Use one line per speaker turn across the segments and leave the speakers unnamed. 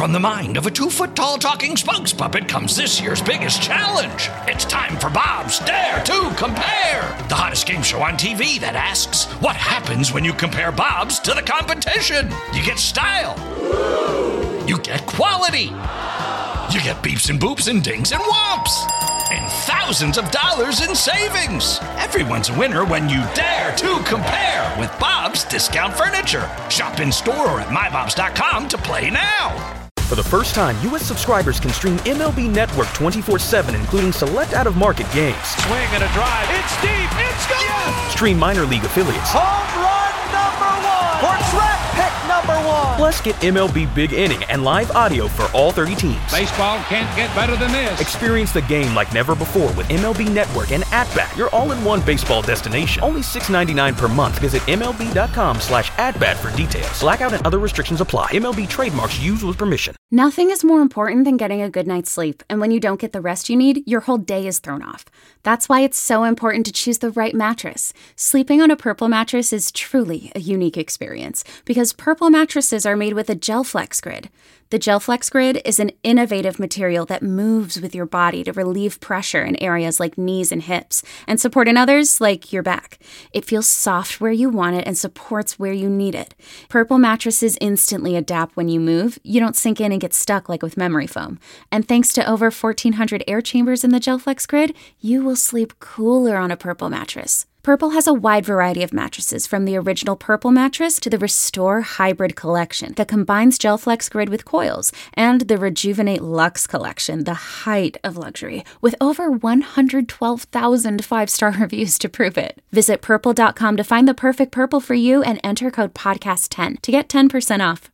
From the mind of a 2-foot-tall talking spokes puppet comes this year's biggest challenge. It's time for Bob's Dare to Compare, the hottest game show on TV that asks, what happens when you compare Bob's to the competition? You get style. You get quality. You get beeps and boops and dings and whomps. And thousands of dollars in savings. Everyone's a winner when you dare to compare with Bob's Discount Furniture. Shop in store or at mybobs.com to play now.
For the first time, U.S. subscribers can stream MLB Network 24/7, including select out-of-market games.
Swing and a drive. It's deep. It's gone. Yes!
Stream minor league affiliates.
Home run number 1. Or track pick number 1.
Plus, get MLB Big Inning and live audio for all 30 teams.
Baseball can't get better than this.
Experience the game like never before with MLB Network and At-Bat, your all-in-one baseball destination. Only $6.99 per month. Visit MLB.com/atbat for details. Blackout and other restrictions apply. MLB trademarks used with permission.
Nothing is more important than getting a good night's sleep, and when you don't get the rest you need, your whole day is thrown off. That's why it's so important to choose the right mattress. Sleeping on a Purple mattress is truly a unique experience because Purple mattresses are made with a GelFlex Grid. The GelFlex Grid is an innovative material that moves with your body to relieve pressure in areas like knees and hips and support in others like your back. It feels soft where you want it and supports where you need it. Purple mattresses instantly adapt when you move. You don't sink in and get stuck like with memory foam. And thanks to over 1,400 air chambers in the GelFlex Grid, you will sleep cooler on a Purple mattress. Purple has a wide variety of mattresses, from the original Purple mattress to the Restore Hybrid collection that combines GelFlex Grid with coils, and the Rejuvenate Luxe collection, the height of luxury, with over 112,000 5-star reviews to prove it. Visit Purple.com to find the perfect Purple for you and enter code PODCAST10 to get 10% off.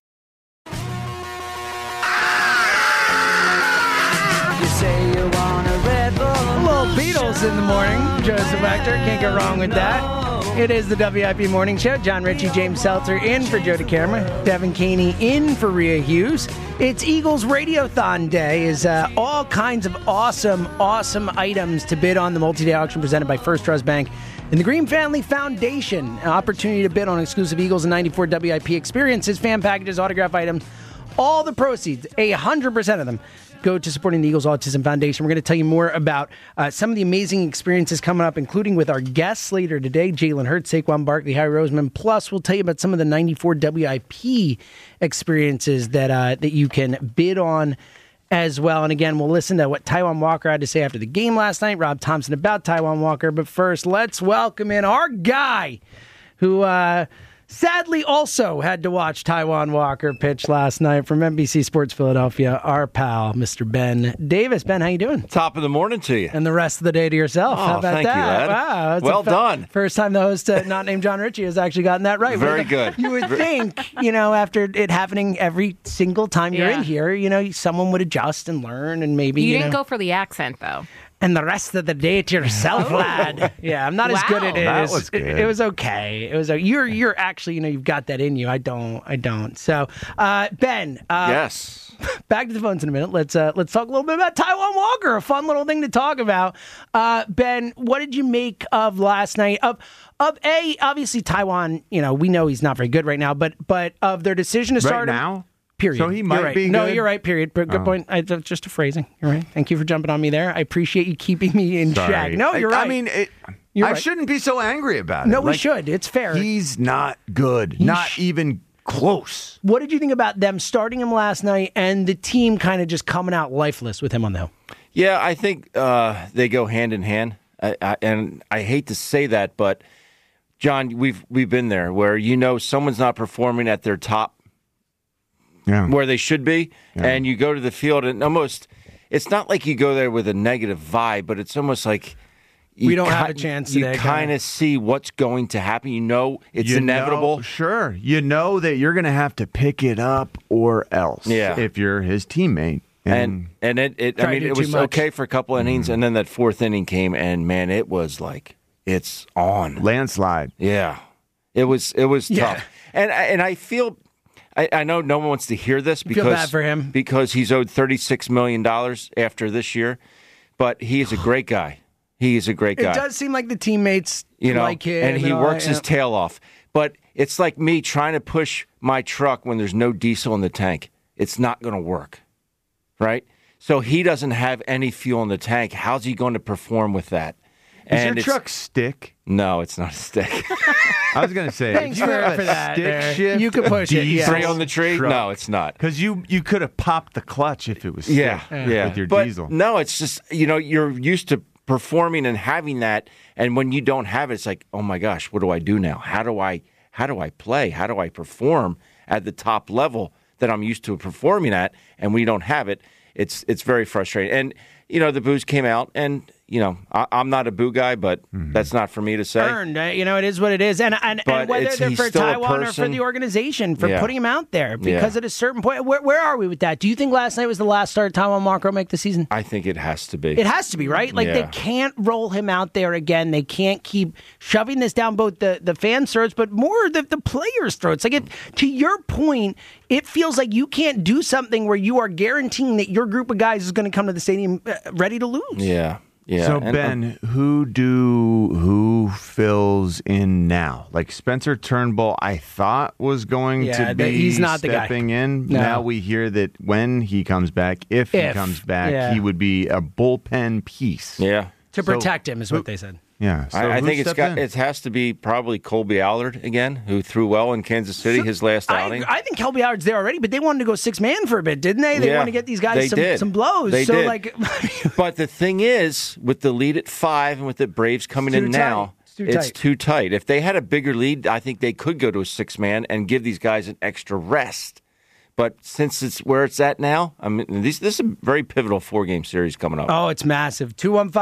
You say you want a Red Bull.
A little Beatles in the morning. Joseph Hector, can't go wrong with that. It is the WIP Morning Show. John Ritchie, James Seltzer in for Joe DeCamera. Devin Caney in for Rhea Hughes. It's Eagles Radiothon Day. Is all kinds of awesome items to bid on the multi-day auction presented by First Trust Bank and the Green Family Foundation. An opportunity to bid on exclusive Eagles and 94 WIP experiences, fan packages, autograph items. All the proceeds, 100% of them, go to supporting the Eagles Autism Foundation. We're going to tell you more about some of the amazing experiences coming up, including with our guest later today, Jalen Hurts, Saquon Barkley, Harry Roseman. Plus, we'll tell you about some of the 94 WIP experiences that you can bid on as well. And again, we'll listen to what Taijuan Walker had to say after the game last night, Rob Thompson about Taijuan Walker. But first, let's welcome in our guy who sadly also had to watch Taijuan Walker pitch last night from NBC Sports Philadelphia, our pal, Mr. Ben Davis. Ben, how you doing?
Top of the morning to you.
And the rest of the day to yourself.
Oh,
how about
thank
that?
you, Ed.
Wow.
Well done.
First time the host not named John Ritchie has actually gotten that right.
Very good.
You would think, after it happening every single time you're in here, someone would adjust and learn and maybe,
You didn't go for the accent, though.
And the rest of the day to yourself, lad. Yeah, I'm not as good at it.
That was good.
It was okay. It was. You're actually, you've got that in you. I don't. So, Ben.
Yes.
Back to the phones in a minute. Let's talk a little bit about Taijuan Walker. A fun little thing to talk about. Ben, what did you make of last night? Obviously Taijuan. We know he's not very good right now, but of their decision to start
right now.
Period.
So he might be good?
No, you're right, period. But good point. Just a phrasing. You're right. Thank you for jumping on me there. I appreciate you keeping me in check. No, you're right.
I mean, I shouldn't be so angry about it.
No, we should. It's fair.
He's not good. Not even close.
What did you think about them starting him last night and the team kind of just coming out lifeless with him on the hill?
Yeah, I think they go hand in hand. And I hate to say that, but, John, we've been there where someone's not performing at their top. Yeah. Where they should be, and you go to the field, and almost, it's not like you go there with a negative vibe, but it's almost like
we don't have a chance today.
You kind of see what's going to happen. It's inevitable.
Sure. You know that you're going to have to pick it up or else if you're his teammate.
And it was okay for a couple innings, and then that fourth inning came, and, man, it was like, it's on.
Landslide.
Yeah. It was tough. And I feel... I know no one wants to hear this because
feel bad for him.
Because he's owed $36 million after this year, but he is a great guy. He is a great guy.
It does seem like the teammates like him.
And he works his tail off. But it's like me trying to push my truck when there's no diesel in the tank. it's not going to work, right? So he doesn't have any fuel in the tank. How's he going to perform with that?
Is your truck stick?
No, it's not a stick.
I was going to say,
thanks for that.
Stick shift,
you could push it. Yeah.
Three on the tree?
Truck.
No, it's not.
Because you could have popped the clutch if it was stick with your diesel.
No, it's just, you're used to performing and having that, and when you don't have it, it's like, oh my gosh, what do I do now? How do I play? How do I perform at the top level that I'm used to performing at? And when you don't have it, it's very frustrating. And the boos came out, and I'm not a boo guy, but that's not for me to say.
Earned, it is what it is, and whether they're for Taiwan or for the organization for putting him out there, because at a certain point, where are we with that? Do you think last night was the last start Taiwan Walker make the season?
I think it has to be.
It has to be, right? Like they can't roll him out there again. They can't keep shoving this down both the fans' throats, but more the players' throats. Like to your point, it feels like you can't do something where you are guaranteeing that your group of guys is going to come to the stadium ready to lose.
Yeah. Yeah.
So, Ben, who fills in now? Like Spencer Turnbull, I thought was going to be
he's not
stepping
the guy.
in.
No.
Now we hear that when he comes back, if he comes back, he would be a bullpen piece.
Yeah.
To protect him is what they said.
Yeah, so
I think it has to be probably Colby Allard again, who threw well in Kansas City his last outing.
I think Colby Allard's there already, but they wanted to go 6-man for a bit, didn't they? They wanted to get these guys some blows.
They did. But the thing is, with the lead at 5 and with the Braves coming in now, it's too tight. If they had a bigger lead, I think they could go to a 6-man and give these guys an extra rest. But since it's where it's at now, I mean, this is a very pivotal 4-game series coming up.
Oh, it's massive.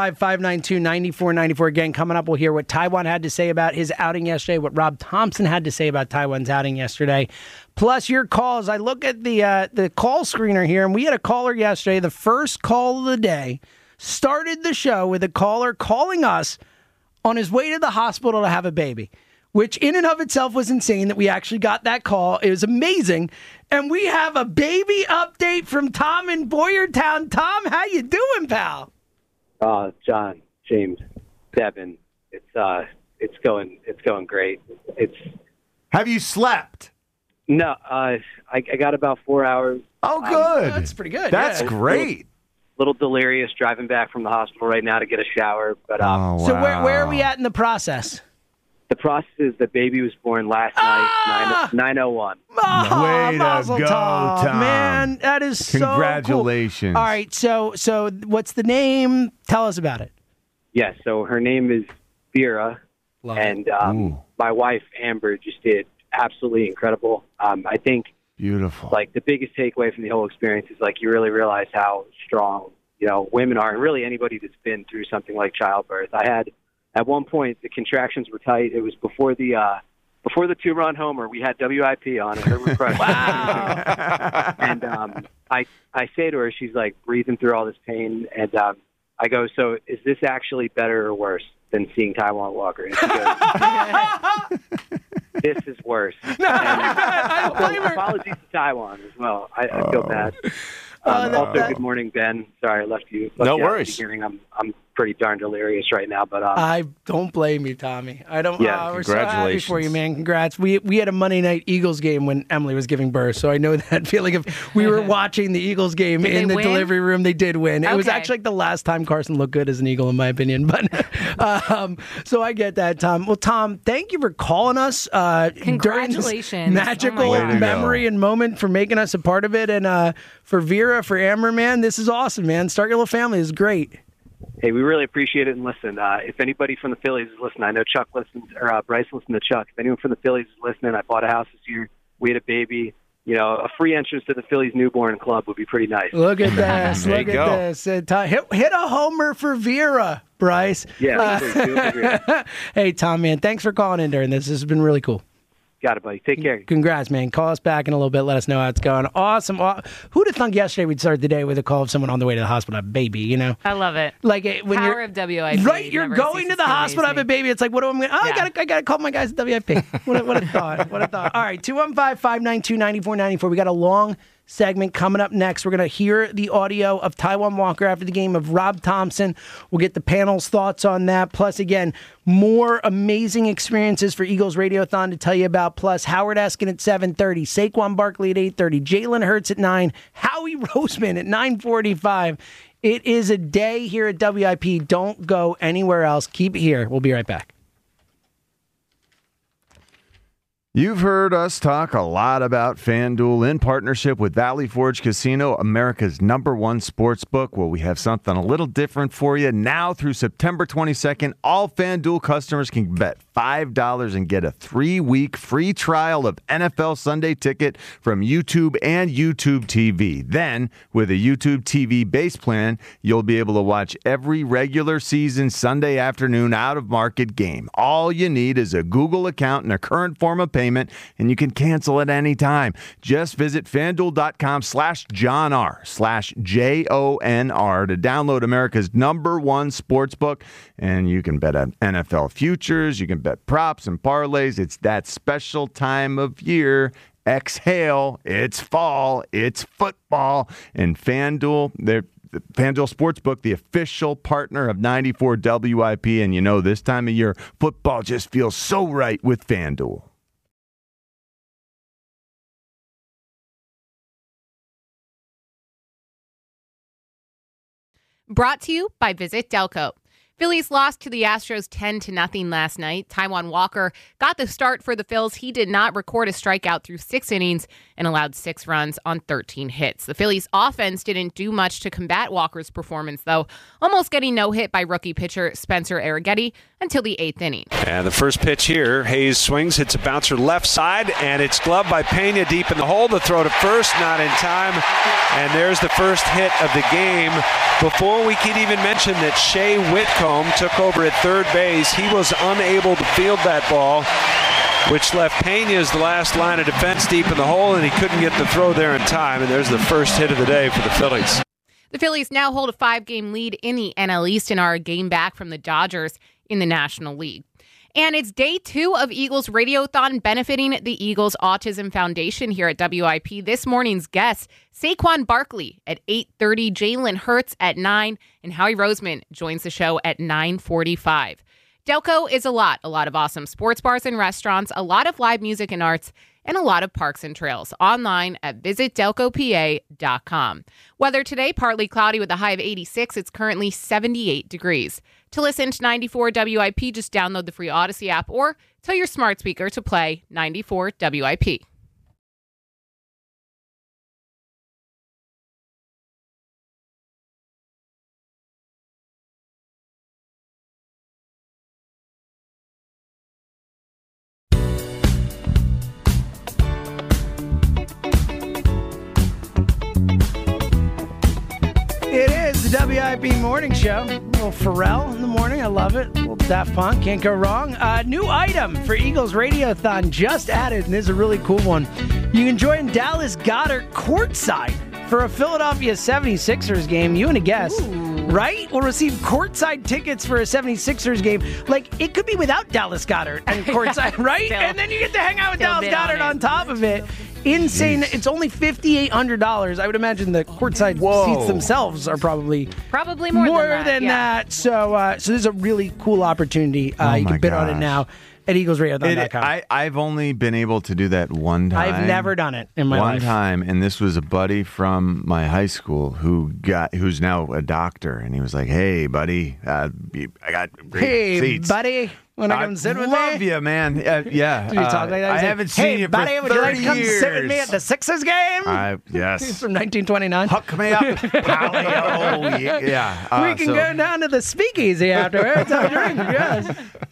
215-592-9494. Again, coming up, we'll hear what Taiwan had to say about his outing yesterday, what Rob Thompson had to say about Taiwan's outing yesterday. Plus your calls. I look at the call screener here, and we had a caller yesterday, the first call of the day, started the show with a caller calling us on his way to the hospital to have a baby, which in and of itself was insane that we actually got that call. It was amazing. And we have a baby update from Tom in Boyertown. Tom, how you doing, pal?
John, James, Devin, it's going great.
Have you slept?
No, I got about 4 hours.
Oh, good.
That's pretty good.
That's great.
Little delirious driving back from the hospital right now to get a shower. But
So where are we at in the process?
The process is the baby was born last night, 9:01.
Way to go, Tom.
Man, that is so
Congratulations.
Cool. All right, so what's the name? Tell us about it.
Yeah, so her name is Vera, and my wife, Amber, just did absolutely incredible. I think
beautiful.
Like the biggest takeaway from the whole experience is like you really realize how strong, women are, and really anybody that's been through something like childbirth. At one point, the contractions were tight. It was before the 2-run homer. We had WIP on it.
Wow.
And I say to her, she's like breathing through all this pain, and I go, so is this actually better or worse than seeing Taiwan Walker? And she goes, this is worse. Apologies to Taiwan as well. I feel bad. Good morning, Ben. Sorry I left you.
No worries.
Hearing I'm pretty darn delirious right now, but
I don't blame you, Tommy. I don't.
Yeah,
we're so happy for you, man. Congrats. We had a Monday night Eagles game when Emily was giving birth, so I know that feeling of we were watching the Eagles game in the delivery room. They did win. It was actually like the last time Carson looked good as an Eagle, in my opinion. But so I get that, Tom. Well, Tom, thank you for calling us.
Congratulations!
During this magical memory and moment for making us a part of it, and for Vera, for Amber, man, this is awesome, man. Start your little family is great.
Hey, we really appreciate it. And listen, if anybody from the Phillies is listening, I know Chuck listens, or Bryce listens to Chuck. If anyone from the Phillies is listening, I bought a house this year. We had a baby. A free entrance to the Phillies newborn club would be pretty nice.
Look at this. Look at this. Hit a homer for Vera, Bryce.
Yeah.
Hey, Tom, man, thanks for calling in during this. This has been really cool.
Got it, buddy. Take care.
Congrats, man. Call us back in a little bit. Let us know how it's going. Awesome. Who'd have thought yesterday we'd start the day with a call of someone on the way to the hospital, a baby,
I love it.
Like when
Power of WIP.
Right, you're going to the hospital to have a baby. It's like, what do I mean? I gotta call my guys at WIP. What a thought. What a thought. All right, 215-592-9494. We got a long segment coming up next. We're going to hear the audio of Taijuan Walker after the game of Rob Thompson. We'll get the panel's thoughts on that. Plus, again, more amazing experiences for Eagles Radiothon to tell you about. Plus, Howard Eskin at 7:30, Saquon Barkley at 8:30, Jalen Hurts at 9, Howie Roseman at 9:45. It is a day here at WIP. Don't go anywhere else. Keep it here. We'll be right back.
You've heard us talk a lot about FanDuel in partnership with Valley Forge Casino, America's #1 sports book. Well, we have something a little different for you. Now through September 22nd, all FanDuel customers can bet $5 and get a 3-week free trial of NFL Sunday Ticket from YouTube and YouTube TV. Then, with a YouTube TV base plan, you'll be able to watch every regular season Sunday afternoon out-of-market game. All you need is a Google account and a current form of payment, and you can cancel at any time. Just visit FanDuel.com/JONR to download America's #1 sportsbook, and you can bet on NFL futures, you can bet props and parlays. It's that special time of year. Exhale, it's fall, it's football, and FanDuel, the FanDuel Sportsbook, the official partner of 94 WIP, and you know this time of year, football just feels so right with FanDuel.
Brought to you by Visit Delco. Phillies lost to the Astros 10-0 last night. Taijuan Walker got the start for the Phils. He did not record a strikeout through 6 innings and allowed 6 runs on 13 hits. The Phillies offense didn't do much to combat Walker's performance, though, almost getting no hit by rookie pitcher Spencer Arrighetti until the 8th inning.
And the first pitch here, Hayes swings, hits a bouncer left side, and it's gloved by Pena deep in the hole. The throw to first, not in time. And there's the first hit of the game. Before we could even mention that Shea Whitcomb took over at third base, he was unable to field that ball, which left Pena's the last line of defense deep in the hole, and he couldn't get the throw there in time. And there's the first hit of the day for the Phillies.
The Phillies now hold a 5-game lead in the NL East and are a game back from the Dodgers in the National League. And it's day 2 of Eagles Radiothon benefiting the Eagles Autism Foundation here at WIP. This morning's guests, Saquon Barkley at 8:30, Jalen Hurts at 9, and Howie Roseman joins the show at 9:45. Delco is a lot of awesome sports bars and restaurants, a lot of live music and arts, and a lot of parks and trails. Online at visitdelcopa.com. Weather today, partly cloudy with a high of 86. It's currently 78 degrees. To listen to 94 WIP, just download the free Odyssey app or tell your smart speaker to play 94 WIP.
It is the WIP Morning Show. A little Pharrell in the morning. I love it. A little Daft Punk. Can't go wrong. New item for Eagles Radiothon just added, and this is a really cool one. You can join Dallas Goedert courtside for a Philadelphia 76ers game. You and a guest, right, will receive courtside tickets for a 76ers game. Like, it could be without Dallas Goedert and courtside, right?
Still,
and then you get to hang out with Dallas Goedert on top of it. Insane. It's only $5,800. I would imagine the courtside seats themselves are probably more than that. So this is a really cool opportunity. You can bid on it now at EaglesRadiothon.com.
I've only been able to do that one time.
I've never done it in my life.
One time, and this was a buddy from my high school who's now a doctor, and he was like, "Hey, buddy, I got great seats.
Hey, buddy, want to come sit with me?
I love you, man. Yeah.
Did you talk like that?
I haven't seen you for 30
years. Hey, buddy, would you like to come sit with me at the Sixers game?
Yes.
He's from 1929.
Hook me up, Palio. Yeah.
We can go down to the speakeasy afterwards. Have a drink. Yes.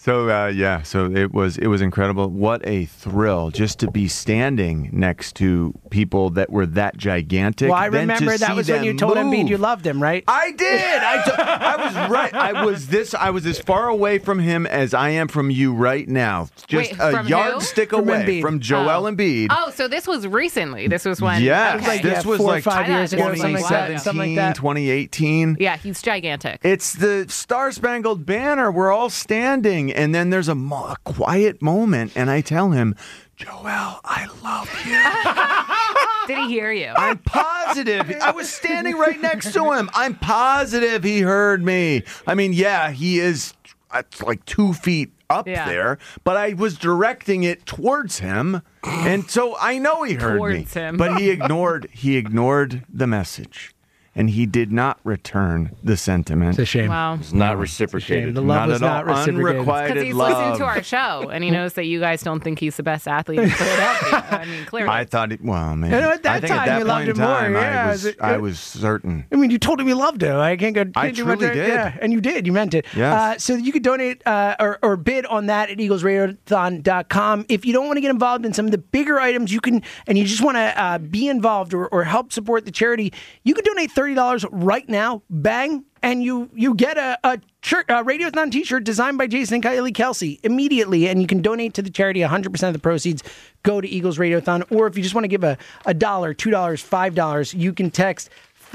So it was incredible. What a thrill just to be standing next to people that were that gigantic.
Well, I remember that was when you told Embiid you loved him, right?
I did. I was right. I was as far away from him as I am from you right now. Just a yardstick away from Joel Embiid.
Oh, so this was recently. This was when.
Yeah,
okay.
this was
4 or
like
5 years ago,
2017, 2018.
Yeah, he's gigantic.
It's the Star-Spangled Banner. We're all standing, and then there's a quiet moment, and I tell him, Joel, I love you.
Did he hear you?
I'm positive. I was standing right next to him. I'm positive he heard me. I mean, yeah, he is like 2 feet up there, but I was directing it towards him, and so I know he heard
Towards
me.
him.
But he ignored the message. And he did not return the sentiment.
It's a shame.
Wow.
It's not reciprocated.
The love was not reciprocated.
Because he's listening to our show, and he knows that you guys don't think he's the best athlete in Philadelphia. I mean, clearly.
I thought, maybe.
You know, at that
I think
time,
at that
you
point
loved
in
him more.
time,
Yeah,
I was certain.
I mean, you told him you loved him. I can't go.
I
do much.
truly did.
Yeah, and you did. You meant it.
Yes.
So you could donate or bid on that at EaglesRadiothon.com. If you don't want to get involved in some of the bigger items, you can, and you just want to be involved or help support the charity, you can donate $30 right now. Bang. And you get a Radiothon t-shirt designed by Jason and Kylie Kelsey immediately, and you can donate to the charity. 100% of the proceeds go to Eagles Radiothon. Or if you just want to give a $1, $2, $5, you can text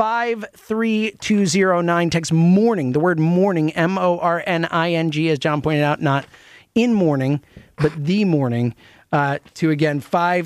53209. Text morning, the word morning, MORNING, as John pointed out, not in morning, but the morning, to again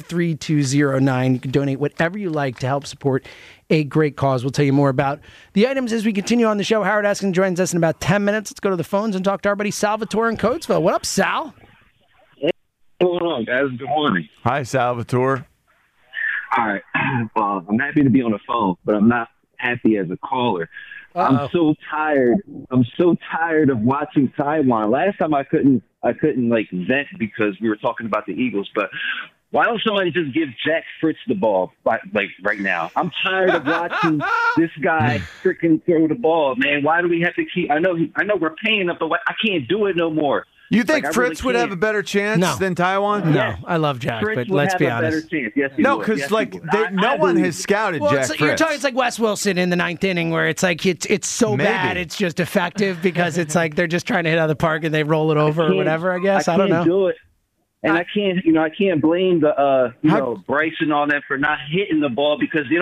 53209. You can donate whatever you like to help support a great cause. We'll tell you more about the items as we continue on the show. Howard Eskin joins us in about 10 minutes. Let's go to the phones and talk to our buddy Salvatore in Coatesville. What up, Sal?
What's going on, guys? Good morning.
Hi, Salvatore.
All right. I'm happy to be on the phone, but I'm not happy as a caller. I'm so tired. I'm so tired of watching Taiwan. Last time I couldn't like vent because we were talking about the Eagles, but why don't somebody just give Jack Fritz the ball like right now? I'm tired of watching this guy freaking throw the ball, man. Why do we have to keep? I know we're paying him, but I can't do it no more.
You think
Like,
Fritz would have a better chance than Taiwan?
No, I love Jack,
Fritz
but let's
would
be
have a
honest.
better chance. Yes, he
No,
would.
because
Yes,
like
he would.
no one has scouted
Well,
Jack
it's, you're
Fritz.
talking, it's like Wes Wilson in the ninth inning, where it's like it's so
Maybe.
bad it's just effective because it's like they're just trying to hit out of the park and they roll it over or whatever. I guess I don't know.
can't do it. And I can't blame the Bryce and all that for not hitting the ball because they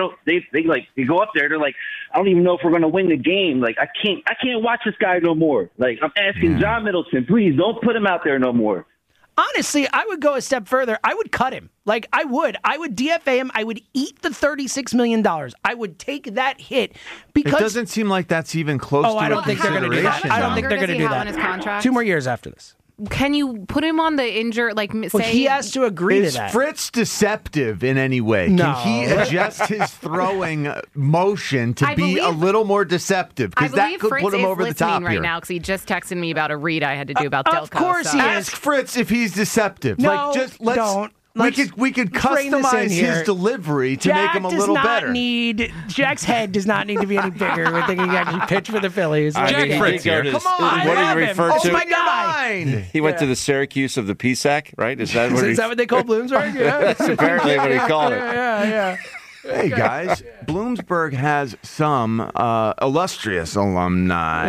go up there, they're like, I don't even know if we're gonna win the game. Like I can't watch this guy no more. Like I'm asking John Middleton, please don't put him out there no more.
Honestly, I would go a step further. I would cut him. Like I would DFA him. I would eat the $36 million. I would take that hit because
it doesn't seem like that's even close to
I don't think they're going to do that. I don't think they're going to do that.
On his contract?
2 more years after this.
Can you put him on the injured? Like, say
he has to agree
Is
to that.
Fritz deceptive in any way?
No.
Can he adjust his throwing motion to be a little more deceptive? Because that could
Fritz
put him
is
over the top
right
here.
now because he just texted me about a read I had to do about Delco.
Of course he is.
Ask Fritz if he's deceptive.
No,
Let's we could
rein this in
customize
here.
his delivery to make him a little better.
Jack's head does not need to be any bigger. We're thinking he actually pitch for the Phillies.
Jack Fritz here.
Come on,
what do you refer to?
Oh my God!
He went to the Syracuse of the PSAC, right? Is that what?
Is that what they call Bloomsburg? Yeah.
That's apparently what he called it.
Yeah.
Hey guys, Bloomsburg has some illustrious alumni.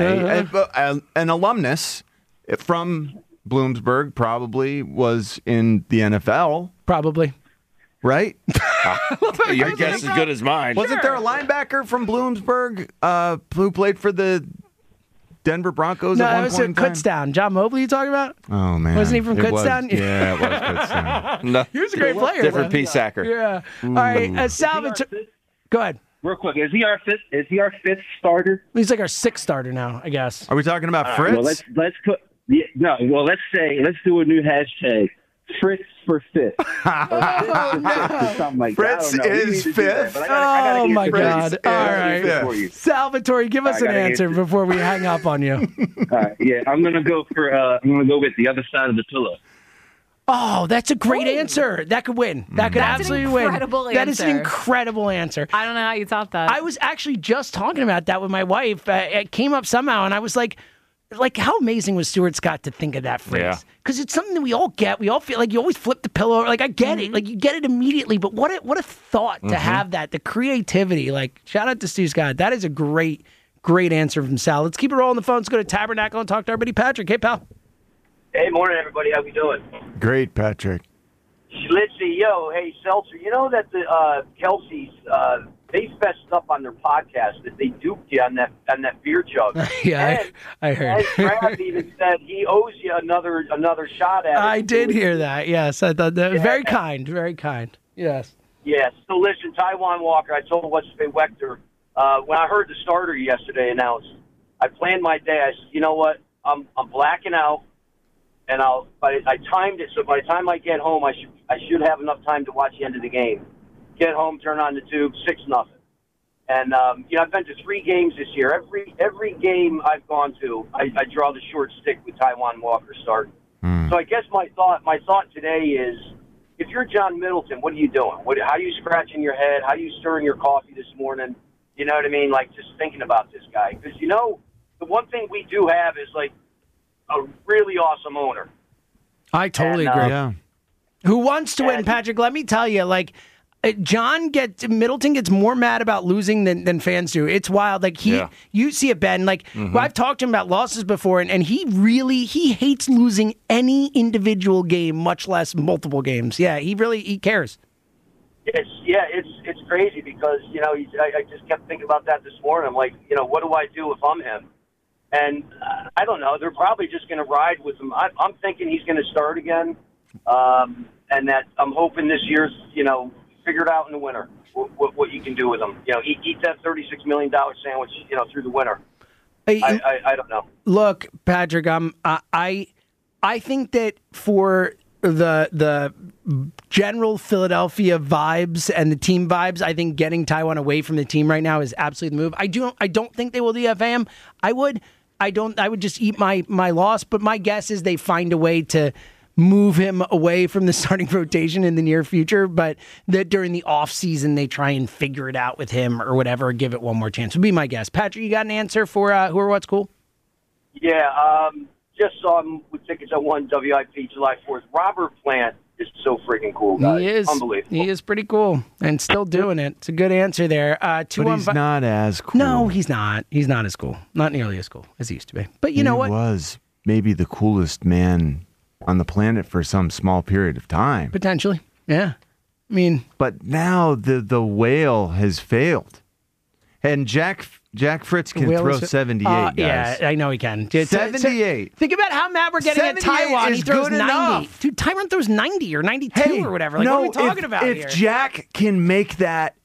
An alumnus from Bloomsburg probably was in the NFL.
Probably.
Right?
Your guess is as good as mine.
Wasn't there a linebacker from Bloomsburg who played for the Denver Broncos
No,
at
that
one
was
point in time?
Kutztown. John Mobley you talking about?
Oh, man.
Wasn't he from Kutztown?
Yeah, it was Kutztown.
No,
he was a great player.
Different
though.
P-sacker.
Yeah. All right, Salvatore. Go ahead.
Real quick, is he our fifth starter?
He's like our 6th starter now, I guess.
Are we talking about
All
Fritz?
right, well, let's put let's do a new hashtag. Fritz for fifth. Something like
Fritz
that.
is fifth.
Oh my God! All right,
fifth.
Salvatore, give us an answer before we hang up on you.
All right, yeah, I'm gonna go with the other side of the pillow.
Oh, that's a great answer. That could win. That could
That's
absolutely
an incredible
win. That is an
answer.
incredible answer.
I don't know how you top that.
I was actually just talking about that with my wife. It came up somehow, and I was like, how amazing was Stuart Scott to think of that phrase?
Yeah.
Because it's something that we all get. We all feel like you always flip the pillow. Like, I get it. Like, you get it immediately. But what a thought to have that. The creativity. Like, shout out to Stu Scott. That is a great answer from Sal. Let's keep it rolling the phone. Let's go to Tabernacle and talk to our buddy Patrick. Hey, pal.
Hey, morning, everybody. How we doing?
Great, Patrick.
Schlitzy, hey, Seltzer, you know that the Kelsey's, they fessed up on their podcast that they duped you on that beer jug.
Yeah,
and,
I heard.
And Trav even said he owes you another shot at it.
I did hear that. Yes, I thought that was very kind. Very kind. Yes.
Yeah, so listen, Taijuan Walker, I told what's-his-name Wechter, when I heard the starter yesterday announced, I planned my day. I said, you know what, I'm blacking out, and I timed it, so by the time I get home, I should have enough time to watch the end of the game. Get home, turn on the tube, 6-0. And, I've been to 3 games this year. Every game I've gone to, I draw the short stick with Taijuan Walker starting. So I guess my thought today is, if you're John Middleton, what are you doing? How are you scratching your head? How are you stirring your coffee this morning? You know what I mean? Like, just thinking about this guy. Because, the one thing we do have is, like, a really awesome owner.
I totally agree. Who wants to win, Patrick? Let me tell you, like, Middleton gets more mad about losing than fans do. It's wild. Like you see it, Ben. Like I've talked to him about losses before, and he hates losing any individual game, much less multiple games. Yeah, he cares.
It's crazy because I just kept thinking about that this morning. I'm like, what do I do if I'm him? And I don't know. They're probably just going to ride with him. I'm thinking he's going to start again, and that I'm hoping this year's figure it out in the winter, what you can do with them. Eat that $36 million sandwich, through the winter. I don't know.
Look, Patrick, I think that for the general Philadelphia vibes and the team vibes, I think getting Taijuan away from the team right now is absolutely the move. I don't think they will do FAM. I would just eat my loss, but my guess is they find a way to move him away from the starting rotation in the near future, but that during the offseason they try and figure it out with him or whatever, give it one more chance would be my guess. Patrick, you got an answer for who or what's cool?
Yeah, just saw him with tickets at one WIP July 4th. Robert Plant is so freaking cool, guys.
He is.
Unbelievable.
He is pretty cool and still doing it. It's a good answer there.
But he's not as cool.
No, he's not. He's not as cool. Not nearly as cool as he used to be. But you know what?
He was maybe the coolest man on the planet for some small period of time.
Potentially, yeah. I mean,
but now the whale has failed, and Jack Fritz can throw 78. Guys.
Yeah, I know he can.
78.
Think about how mad we're getting at Taijuan. He throws 90.
Enough.
Dude, Taijuan throws 90 or 92 or whatever. Like, what are we talking about here?
If Jack can make that,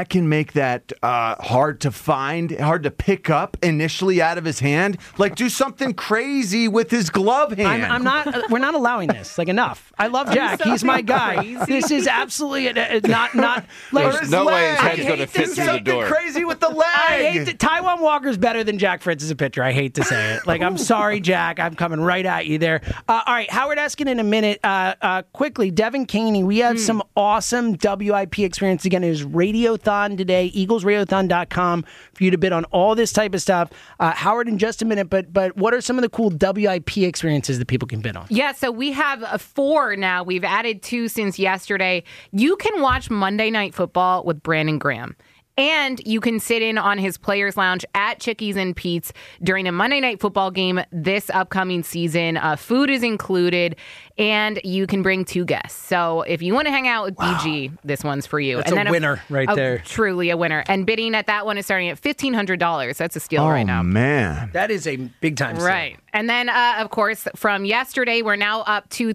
hard to find, hard to pick up initially out of his hand, like do something crazy with his glove hand.
I'm not. We're not allowing this. Like, enough. I love Jack. He's my guy. Crazy? This is absolutely not. Like,
there's no way his head's going to fit through the door.
Crazy with the leg.
I hate Taijuan Walker's better than Jack Fritz as a pitcher. I hate to say it. Like, I'm sorry, Jack. I'm coming right at you there. All right, Howard Eskin in a minute. Quickly, Devin Caney, we had some awesome WIP experience. Again, it was Radiothon today, EaglesRadiothon.com for you to bid on all this type of stuff. Howard in just a minute, but what are some of the cool WIP experiences that people can bid on?
Yeah, so we have 4 now. We've added 2 since yesterday. You can watch Monday Night Football with Brandon Graham. And you can sit in on his Players Lounge at Chickies and Pete's during a Monday Night Football game this upcoming season. Food is included, and you can bring 2 guests. So if you want to hang out with BG, this one's for you.
That's a winner right there.
Truly a winner. And bidding at that one is starting at $1,500. That's a steal right now.
Oh, man.
That is a big-time steal.
Right. And then, of course, from yesterday, we're now up to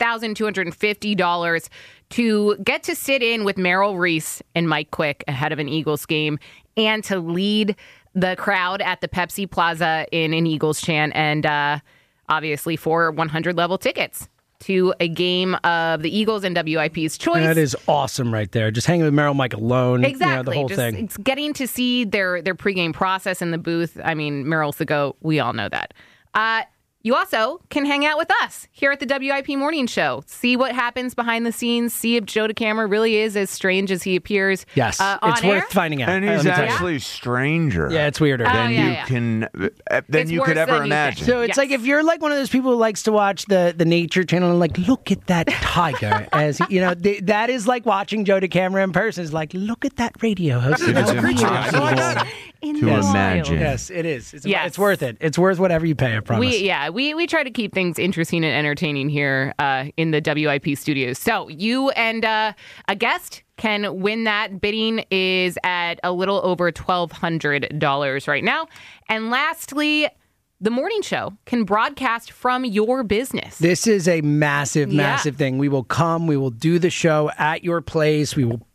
$3,250 to get to sit in with Merrill Reese and Mike Quick ahead of an Eagles game and to lead the crowd at the Pepsi Plaza in an Eagles chant and obviously 4 100-level tickets to a game of the Eagles and WIP's choice.
That is awesome right there. Just hanging with Merrill Mike alone.
Exactly.
The whole thing.
It's getting to see their pregame process in the booth. I mean, Merrill's the GOAT. We all know that. You also can hang out with us here at the WIP Morning Show. See what happens behind the scenes. See if Joe DeCamera really is as strange as he appears.
Yes, it's worth finding out.
And he's actually stranger.
Yeah, it's weirder
than you could ever imagine.
So it's like if you're like one of those people who likes to watch the Nature Channel and like, look at that tiger. As that is like watching Joe DeCamera in person. It's like, look at that radio host.
To
imagine.
Yes, it is. It's worth it. It's worth whatever you pay, I promise.
We try to keep things interesting and entertaining here in the WIP studios. So you and a guest can win that. Bidding is at a little over $1,200 right now. And lastly, the morning show can broadcast from your business.
This is a massive thing. We will come. We will do the show at your place. We will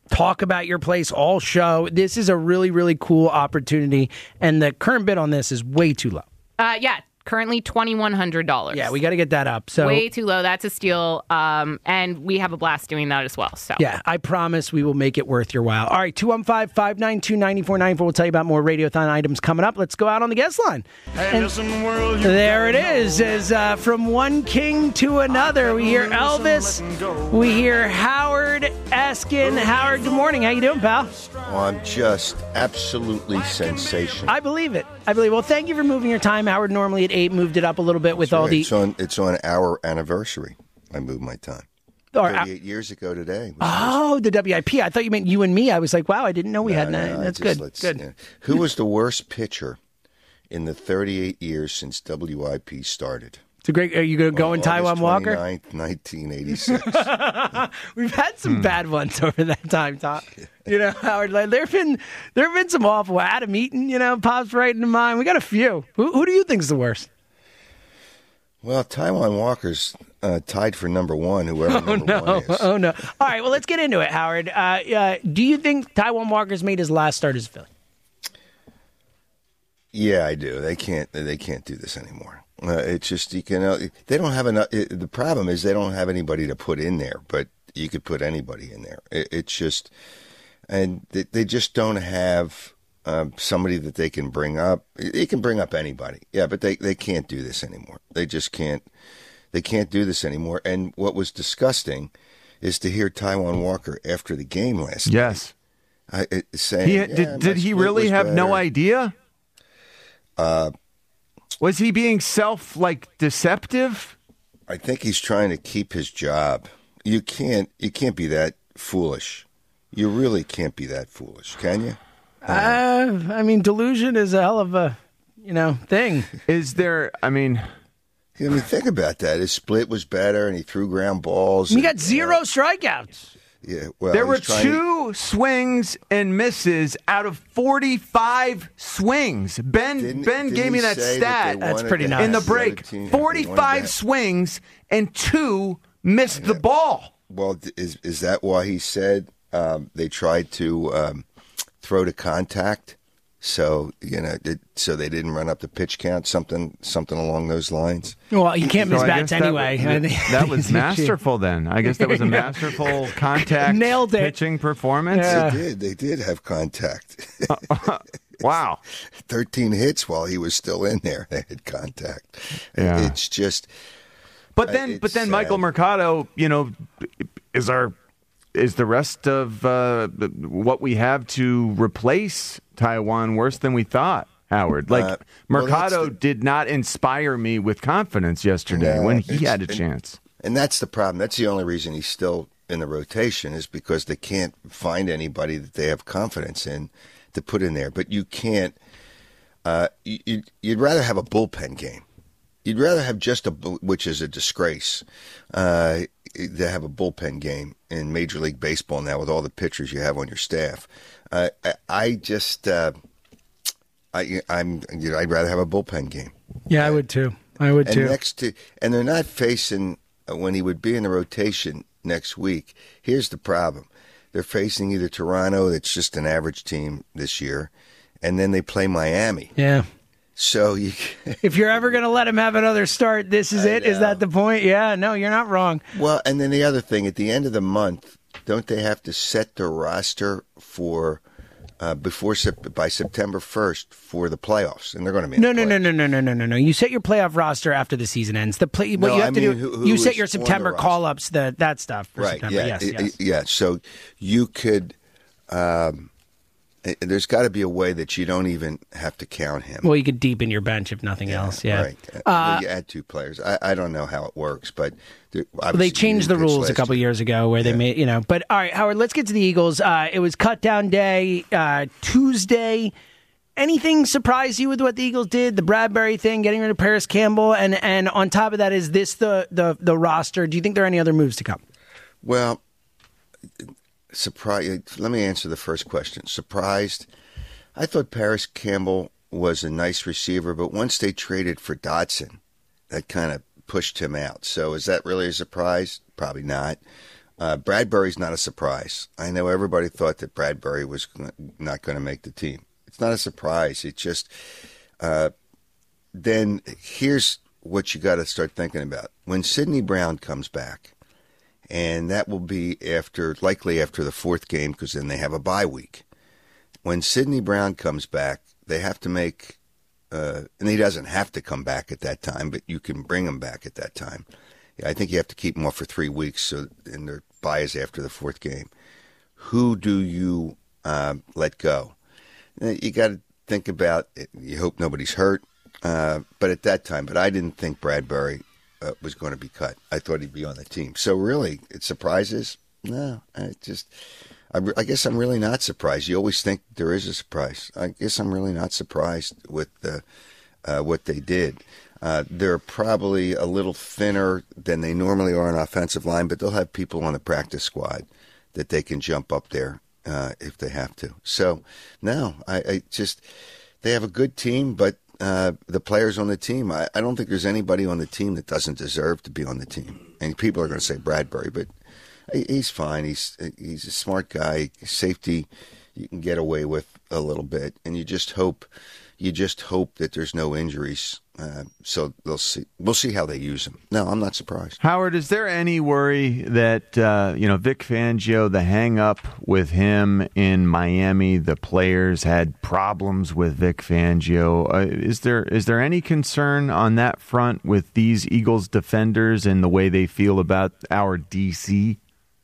talk about your place all show. This is a really, really cool opportunity, and the current bid on this is way too low.
Yeah. Currently $2,100.
Yeah, we got to get that up. So
way too low. That's a steal. And we have a blast doing that as well. So
yeah, I promise we will make it worth your while. All right, 215-592-9494. We'll tell you about more Radiothon items coming up. Let's go out on the guest line. And there it is. As from one king to another, we hear Elvis. We hear Howard Eskin. Howard, good morning. How you doing, pal?
Oh, I'm just absolutely sensational.
I believe it. Well, thank you for moving your time. Howard normally at 8 moved it up a little bit with all the...
It's on our anniversary. I moved my time. 38 years ago today.
Oh, the WIP. I thought you meant you and me. I was like, wow, I didn't know we had that. That's good. Good.
Yeah. Who was the worst pitcher in the 38 years since WIP started?
It's a great... Are you going to go in Taijuan Walker?
29th, 1986.
We've had some bad ones over that time, Tom. You know, Howard, like, there have been some awful. Adam Eaton, pops right into mind. We got a few. Who do you think's the worst?
Well, Taijuan Walker's tied for number one, whoever number one is.
Oh, no. All right, well, let's get into it, Howard. Do you think Taijuan Walker's made his last start as a Philly?
Yeah, I do. They can't do this anymore. It's just, they don't have enough. The problem is they don't have anybody to put in there, but you could put anybody in there. It's just, and they just don't have somebody that they can bring up. They can bring up anybody. Yeah, but they can't do this anymore. They just can't. They can't do this anymore. And what was disgusting is to hear Taijuan Walker after the game last night. Saying,
did he really have no idea? Was he being deceptive?
I think he's trying to keep his job. You can't be that foolish. You really can't be that foolish, can you?
Delusion is a hell of a, thing.
Is there,
think about that. His split was better, and he threw ground balls.
He got 0 strikeouts.
Yeah, well,
there were 2 swings and misses out of 45 swings. Ben gave me that stat.
That's pretty nice.
In the break, 45 swings and 2 missed the ball.
Well, is that why he said they tried to throw to contact? So so they didn't run up the pitch count, something along those lines.
Well, he can't miss bats anyway.
That was masterful. Then I guess that was a masterful contact,
nailed it.
Pitching performance.
Yeah.
They did have contact.
Wow,
13 hits while he was still in there. They had contact.
Yeah.
It's just.
But then Michael Mercado, is the rest of what we have to replace Taijuan worse than we thought, Howard? Mercado did not inspire me with confidence yesterday when he had a chance.
And that's the problem. That's the only reason he's still in the rotation is because they can't find anybody that they have confidence in to put in there. But you can't you'd rather have a bullpen game. You'd rather have which is a disgrace, to have a bullpen game in Major League Baseball now with all the pitchers you have on your staff. I'd rather have a bullpen game.
Yeah, I would too.
And they're not facing when he would be in the rotation next week. Here's the problem: they're facing either Toronto, that's just an average team this year, and then they play Miami.
Yeah.
So
if you're ever going to let him have another start, this is it. Is that the point? Yeah, no, you're not wrong.
Well, and then the other thing, at the end of the month, don't they have to set their roster for by September 1st for the playoffs? And they're going to be
No. You set your playoff roster after the season ends. You set your September call-ups, that stuff for
right,
September.
Yeah,
Yes.
Yeah, so you could there's got to be a way that you don't even have to count him.
Well, you could deepen your bench if nothing else. Yeah,
right. You add 2 players. I don't know how it works, but
they changed the rules a couple years ago where they made But all right, Howard, let's get to the Eagles. It was cut down day Tuesday. Anything surprise you with what the Eagles did? The Bradbury thing, getting rid of Paris Campbell, and on top of that, is this the roster? Do you think there are any other moves to come?
Well. Surprised. Let me answer the first question. Surprised. I thought Paris Campbell was a nice receiver, but once they traded for Dotson, that kind of pushed him out. So is that really a surprise? Probably not. Bradbury's not a surprise. I know everybody thought that Bradbury was not going to make the team. It's not a surprise. It's just then here's what you got to start thinking about. When Sidney Brown comes back, and that will be likely after the fourth game because then they have a bye week. When Sidney Brown comes back, they have to make, and he doesn't have to come back at that time, but you can bring him back at that time. I think you have to keep him off for 3 weeks, and their bye is after the fourth game. Who do you let go? You got to think about it. You hope nobody's hurt, but at that time, I didn't think Bradbury was going to be cut. I thought he'd be on the team. So really, it surprises? No, I guess I'm really not surprised. You always think there is a surprise. I guess I'm really not surprised with what they did. They're probably a little thinner than they normally are on offensive line, but they'll have people on the practice squad that they can jump up there if they have to. So, no, they have a good team, but the players on the team, I don't think there's anybody on the team that doesn't deserve to be on the team. And people are going to say Bradbury, but he's fine. He's a smart guy. Safety, you can get away with a little bit, and you just hope that there's no injuries. So we'll see how they use him. No, I'm not surprised.
Howard, is there any worry that Vic Fangio, the hang-up with him in Miami, the players had problems with Vic Fangio? Is there any concern on that front with these Eagles defenders and the way they feel about our DC?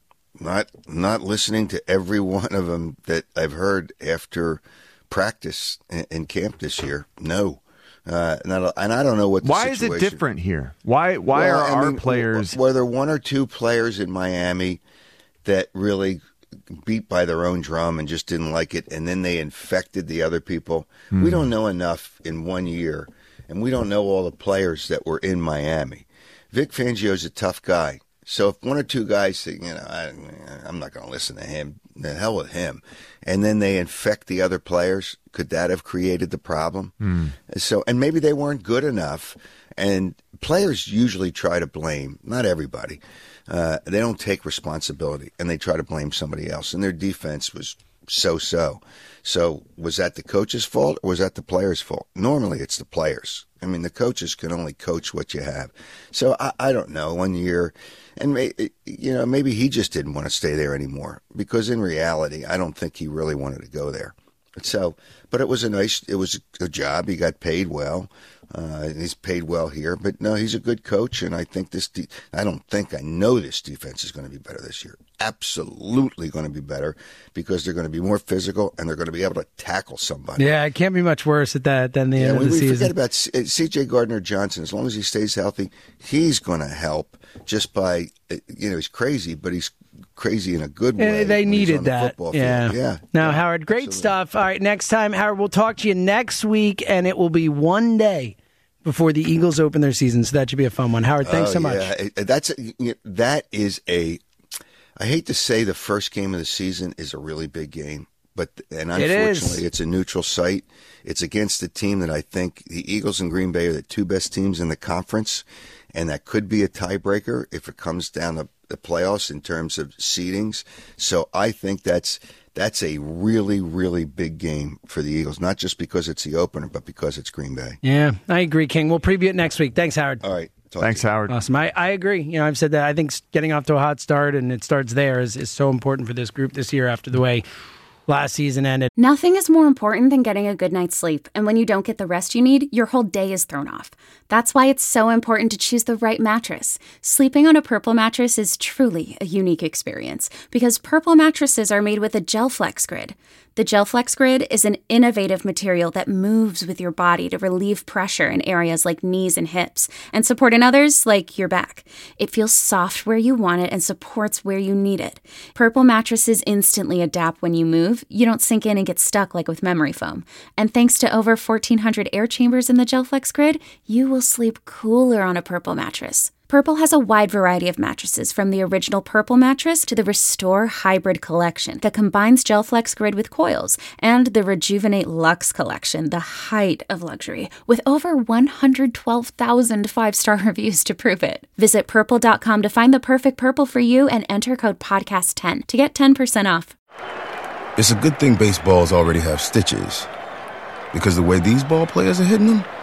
Not listening to every one of them that I've heard after practice in camp this year. No. And I don't know what the situation.
Why is it different here? Why are our players?
Were there one or two players in Miami that really beat by their own drum and just didn't like it, and then they infected the other people? We don't know enough in 1 year, and we don't know all the players that were in Miami. Vic Fangio's a tough guy. So if one or two guys say, I'm not going to listen to him, the hell with him, and then they infect the other players, could that have created the problem? So, and maybe they weren't good enough, and players usually try to blame, not everybody. They don't take responsibility, and they try to blame somebody else, and their defense was so-so. So was that the coach's fault, or was that the player's fault? Normally it's the players. I mean, the coaches can only coach what you have. So I don't know, 1 year, and maybe he just didn't want to stay there anymore, because in reality, I don't think he really wanted to go there. So, but it was a job. He got paid well. He's paid well here, but no, he's a good coach, and I think I know this defense is going to be better this year. Absolutely going to be better, because they're going to be more physical, and they're going to be able to tackle somebody.
Yeah, it can't be much worse at that than the end of the season.
We forget about C.J. Gardner-Johnson. As long as he stays healthy, he's going to help just by, he's crazy, but he's crazy in a good way.
They needed that.
Yeah.
Now, Howard, great absolutely. Stuff. All right, next time, Howard, we'll talk to you next week, and it will be 1 day before the Eagles open their season, so that should be a fun one. Howard, thanks so much.
That is I hate to say the first game of the season is a really big game, and unfortunately it's a neutral site. It's against a team that I think the Eagles and Green Bay are the two best teams in the conference, and that could be a tiebreaker if it comes down to the playoffs in terms of seedings. So I think that's a really, really big game for the Eagles, not just because it's the opener, but because it's Green Bay.
Yeah, I agree, King. We'll preview it next week. Thanks, Howard.
All right.
Thanks, Howard.
Awesome. I agree. I've said that. I think getting off to a hot start, and it starts there, is so important for this group this year after the way last season ended.
Nothing is more important than getting a good night's sleep. And when you don't get the rest you need, your whole day is thrown off. That's why it's so important to choose the right mattress. Sleeping on a Purple mattress is truly a unique experience, because Purple mattresses are made with a GelFlex Grid. The GelFlex Grid is an innovative material that moves with your body to relieve pressure in areas like knees and hips, and support in others like your back. It feels soft where you want it and supports where you need it. Purple mattresses instantly adapt when you move. You don't sink in and get stuck like with memory foam. And thanks to over 1,400 air chambers in the GelFlex Grid, you will sleep cooler on a Purple mattress. Purple has a wide variety of mattresses, from the original Purple mattress to the Restore Hybrid collection that combines GelFlex Grid with coils, and the Rejuvenate Luxe collection, the height of luxury, with over 112,000 5-star reviews to prove it. Visit Purple.com to find the perfect Purple for you and enter code PODCAST10 to get 10% off.
It's a good thing baseballs already have stitches, because the way these ball players are hitting them,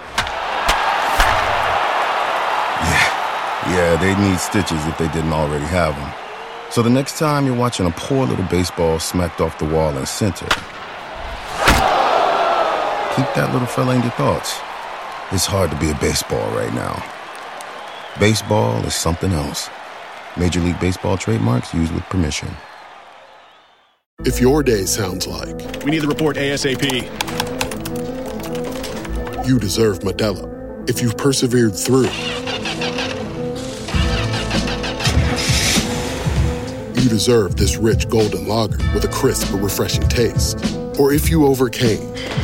yeah, they need stitches if they didn't already have them. So the next time you're watching a poor little baseball smacked off the wall in center, keep that little fella in your thoughts. It's hard to be a baseball right now. Baseball is something else. Major League Baseball trademarks used with permission.
If your day sounds like,
we need the report ASAP,
you deserve Modelo. If you've persevered through, you deserve this rich golden lager with a crisp but refreshing taste. Or if you overcame,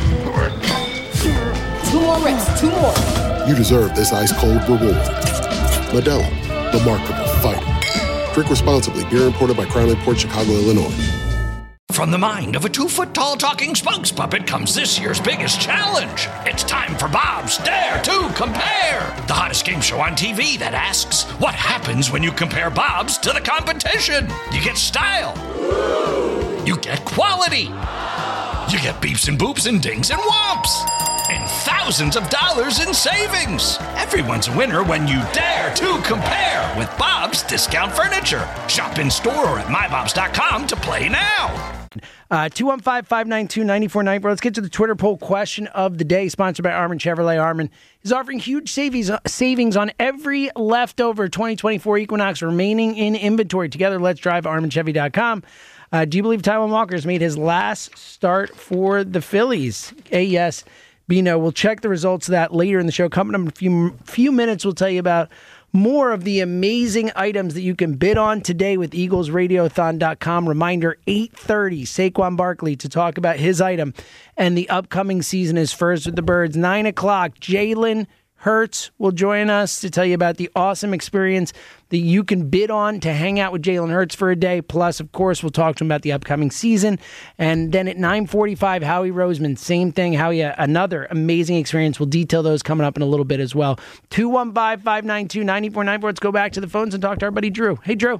2 more reps, 2 more.
You deserve this ice-cold reward. Modelo, the Markable Fighter. Drink responsibly. Beer imported by Crown Imports, Chicago, Illinois.
From the mind of a 2-foot-tall talking spokes puppet comes this year's biggest challenge. It's time for Bob's Dare to Compare, the hottest game show on TV that asks, what happens when you compare Bob's to the competition? You get style. You get quality. You get beeps and boops and dings and whomps. And thousands of dollars in savings. Everyone's a winner when you dare to compare with Bob's Discount Furniture. Shop in store or at mybobs.com to play now.
215-592-9494. Let's get to the Twitter poll question of the day, sponsored by Armin Chevrolet. Armin is offering huge savings on every leftover 2024 Equinox remaining in inventory. Together, let's drive ArminChevy.com. Do you believe Taijuan Walker's made his last start for the Phillies? A, yes. B, no. We'll check the results of that later in the show. Coming up in a few minutes, we'll tell you about more of the amazing items that you can bid on today with EaglesRadiothon.com. Reminder, 8:30, Saquon Barkley to talk about his item and the upcoming season is First with the Birds. 9 o'clock, Jalen Hurts will join us to tell you about the awesome experience that you can bid on to hang out with Jalen Hurts for a day. Plus, of course, we'll talk to him about the upcoming season. And then at 9:45, Howie Roseman, same thing. Howie, another amazing experience. We'll detail those coming up in a little bit as well. 215-592-9494. Let's go back to the phones and talk to our buddy Drew. Hey, Drew.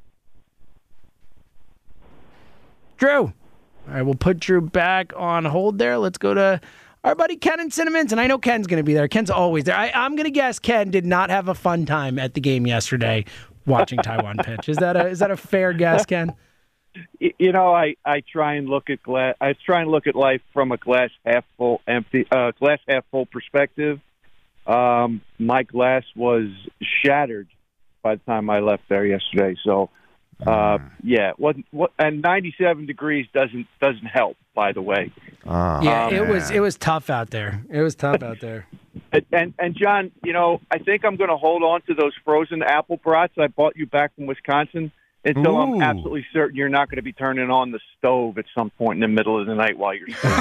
Drew. All right, we'll put Drew back on hold there. Let's go to our buddy Ken in Cinnamons, and I know Ken's going to be there. Ken's always there. I'm going to guess Ken did not have a fun time at the game yesterday watching Taijuan pitch. Is that a fair guess, Ken?
You know, I try and look at life from a glass half full perspective. My glass was shattered by the time I left there yesterday. So, yeah, and 97 degrees doesn't help. By the way,
it was tough out there. It was tough out there.
And John, you know, I think I'm going to hold on to those frozen apple brats I bought you back from Wisconsin until I'm absolutely certain you're not going to be turning on the stove at some point in the middle of the night while you're sleeping.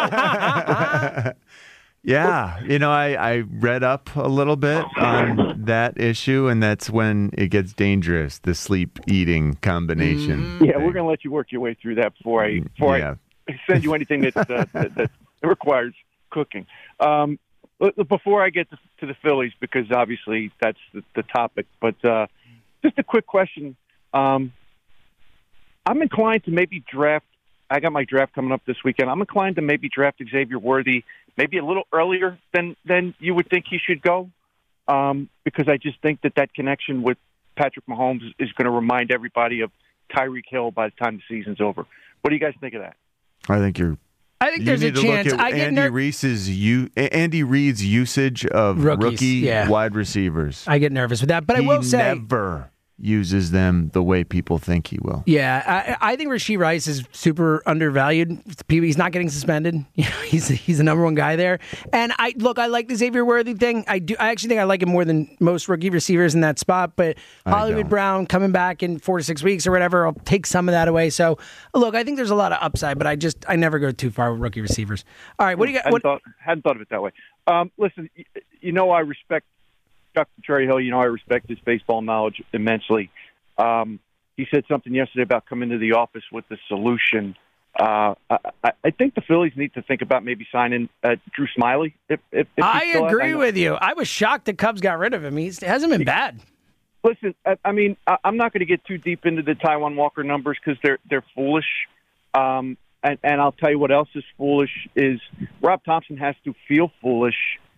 Yeah, you know, I read up a little bit on that issue, and that's when it gets dangerous, the sleep-eating combination.
Yeah, we're going to let you work your way through that before I send you anything that requires cooking. Before I get to the Phillies, because obviously that's the topic, but just a quick question. I'm inclined to maybe draft. I got my draft coming up this weekend. I'm inclined to maybe draft Xavier Worthy maybe a little earlier than you would think he should go, because I just think that connection with Patrick Mahomes is going to remind everybody of Tyreek Hill by the time the season's over. What do you guys think of that?
I think
there's a chance.
Look at Andy Reid's usage of rookie wide receivers.
I get nervous with that, but I will say
never uses them the way people think he will.
Yeah, I think Rashee Rice is super undervalued. He's not getting suspended. You know, he's the number one guy there. And I like the Xavier Worthy thing. I actually think I like him more than most rookie receivers in that spot. But Hollywood Brown coming back in 4 to 6 weeks or whatever, I'll take some of that away. So look, I think there's a lot of upside, but I never go too far with rookie receivers. All right, what do you got?
Hadn't thought of it that way. Listen, you know I respect Chuck Cherry-Hill, I respect his baseball knowledge immensely. He said something yesterday about coming to the office with a solution. I think the Phillies need to think about maybe signing Drew Smyly. If
I agree with you. I was shocked the Cubs got rid of him. He hasn't been bad.
Listen, I'm not going to get too deep into the Taijuan Walker numbers because they're foolish. And I'll tell you what else is foolish is Rob Thompson has to feel foolish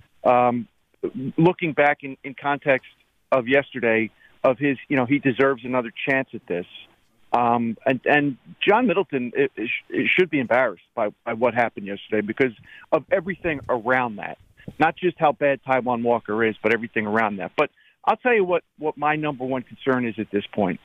looking back in context of yesterday of his, he deserves another chance at this. And John Middleton it should be embarrassed by what happened yesterday because of everything around that. Not just how bad Taijuan Walker is, but everything around that. But I'll tell you what my number one concern is at this point.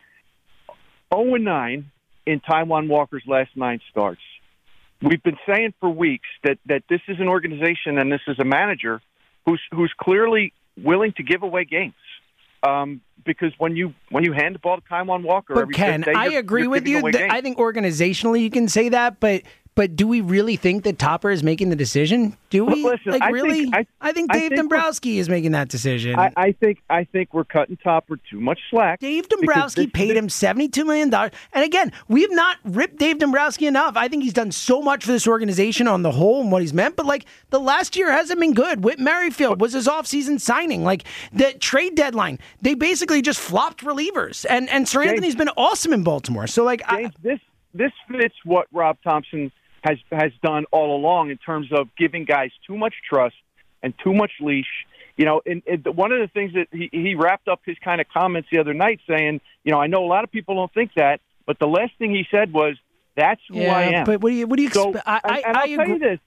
0-9 in Taijuan Walker's last 9 starts. We've been saying for weeks that this is an organization and this is a manager who's clearly willing to give away games. Because when you hand the ball to Taijuan Walker,
but Ken, I agree with you. I think organizationally you can say that, but do we really think that Topper is making the decision? Do we?
Listen,
I think Dave Dombrowski is making that decision.
I think we're cutting Topper too much slack.
Dave Dombrowski paid him $72 million. And again, we have not ripped Dave Dombrowski enough. I think he's done so much for this organization on the whole and what he's meant. But the last year hasn't been good. Whit Merrifield was his offseason signing. The trade deadline, they basically just flopped relievers. And Sir Anthony's been awesome in Baltimore. So
James, this fits what Rob Thompson has done all along in terms of giving guys too much trust and too much leash. One of the things that he wrapped up his kind of comments the other night saying, I know a lot of people don't think that, but the last thing he said was, that's who I am.
But what do you expect?
I'll tell you this,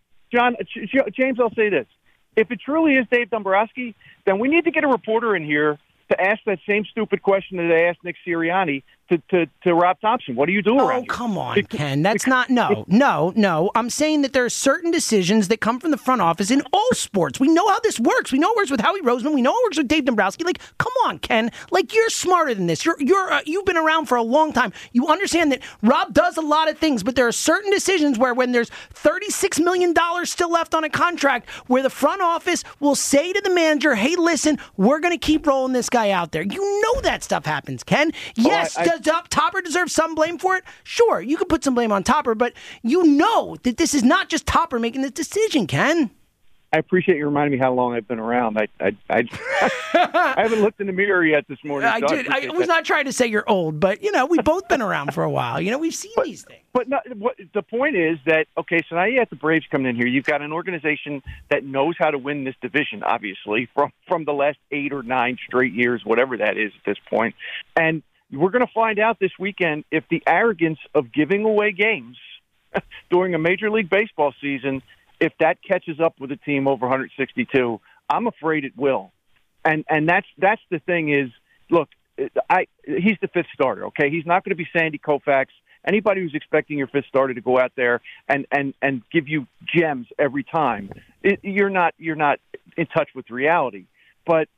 James, I'll say this. If it truly is Dave Dombrowski, then we need to get a reporter in here to ask that same stupid question that they asked Nick Sirianni to Rob Thompson. What do you do around here?
Come on, Ken. That's not no. I'm saying that there are certain decisions that come from the front office in all sports. We know how this works. We know it works with Howie Roseman. We know it works with Dave Dombrowski. Come on, Ken. You're smarter than this. You've been around for a long time. You understand that Rob does a lot of things, but there are certain decisions where when there's $36 million still left on a contract, where the front office will say to the manager, "Hey, listen, we're going to keep rolling this guy out there." You know that stuff happens, Ken. Yes, does Topper deserve some blame for it? Sure, you could put some blame on Topper, but you know that this is not just Topper making this decision, Ken.
I appreciate you reminding me how long I've been around. I haven't looked in the mirror yet this morning.
I was not trying to say you're old, but we've both been around for a while. We've seen these things.
But the point is that so now you have the Braves coming in here. You've got an organization that knows how to win this division, obviously from the last 8 or 9 straight years, whatever that is at this point, and we're going to find out this weekend if the arrogance of giving away games during a Major League Baseball season, if that catches up with a team over 162. I'm afraid it will. And that's the thing is, look, he's the 5th starter, okay? He's not going to be Sandy Koufax. Anybody who's expecting your 5th starter to go out there and give you gems every time, you're not in touch with reality. But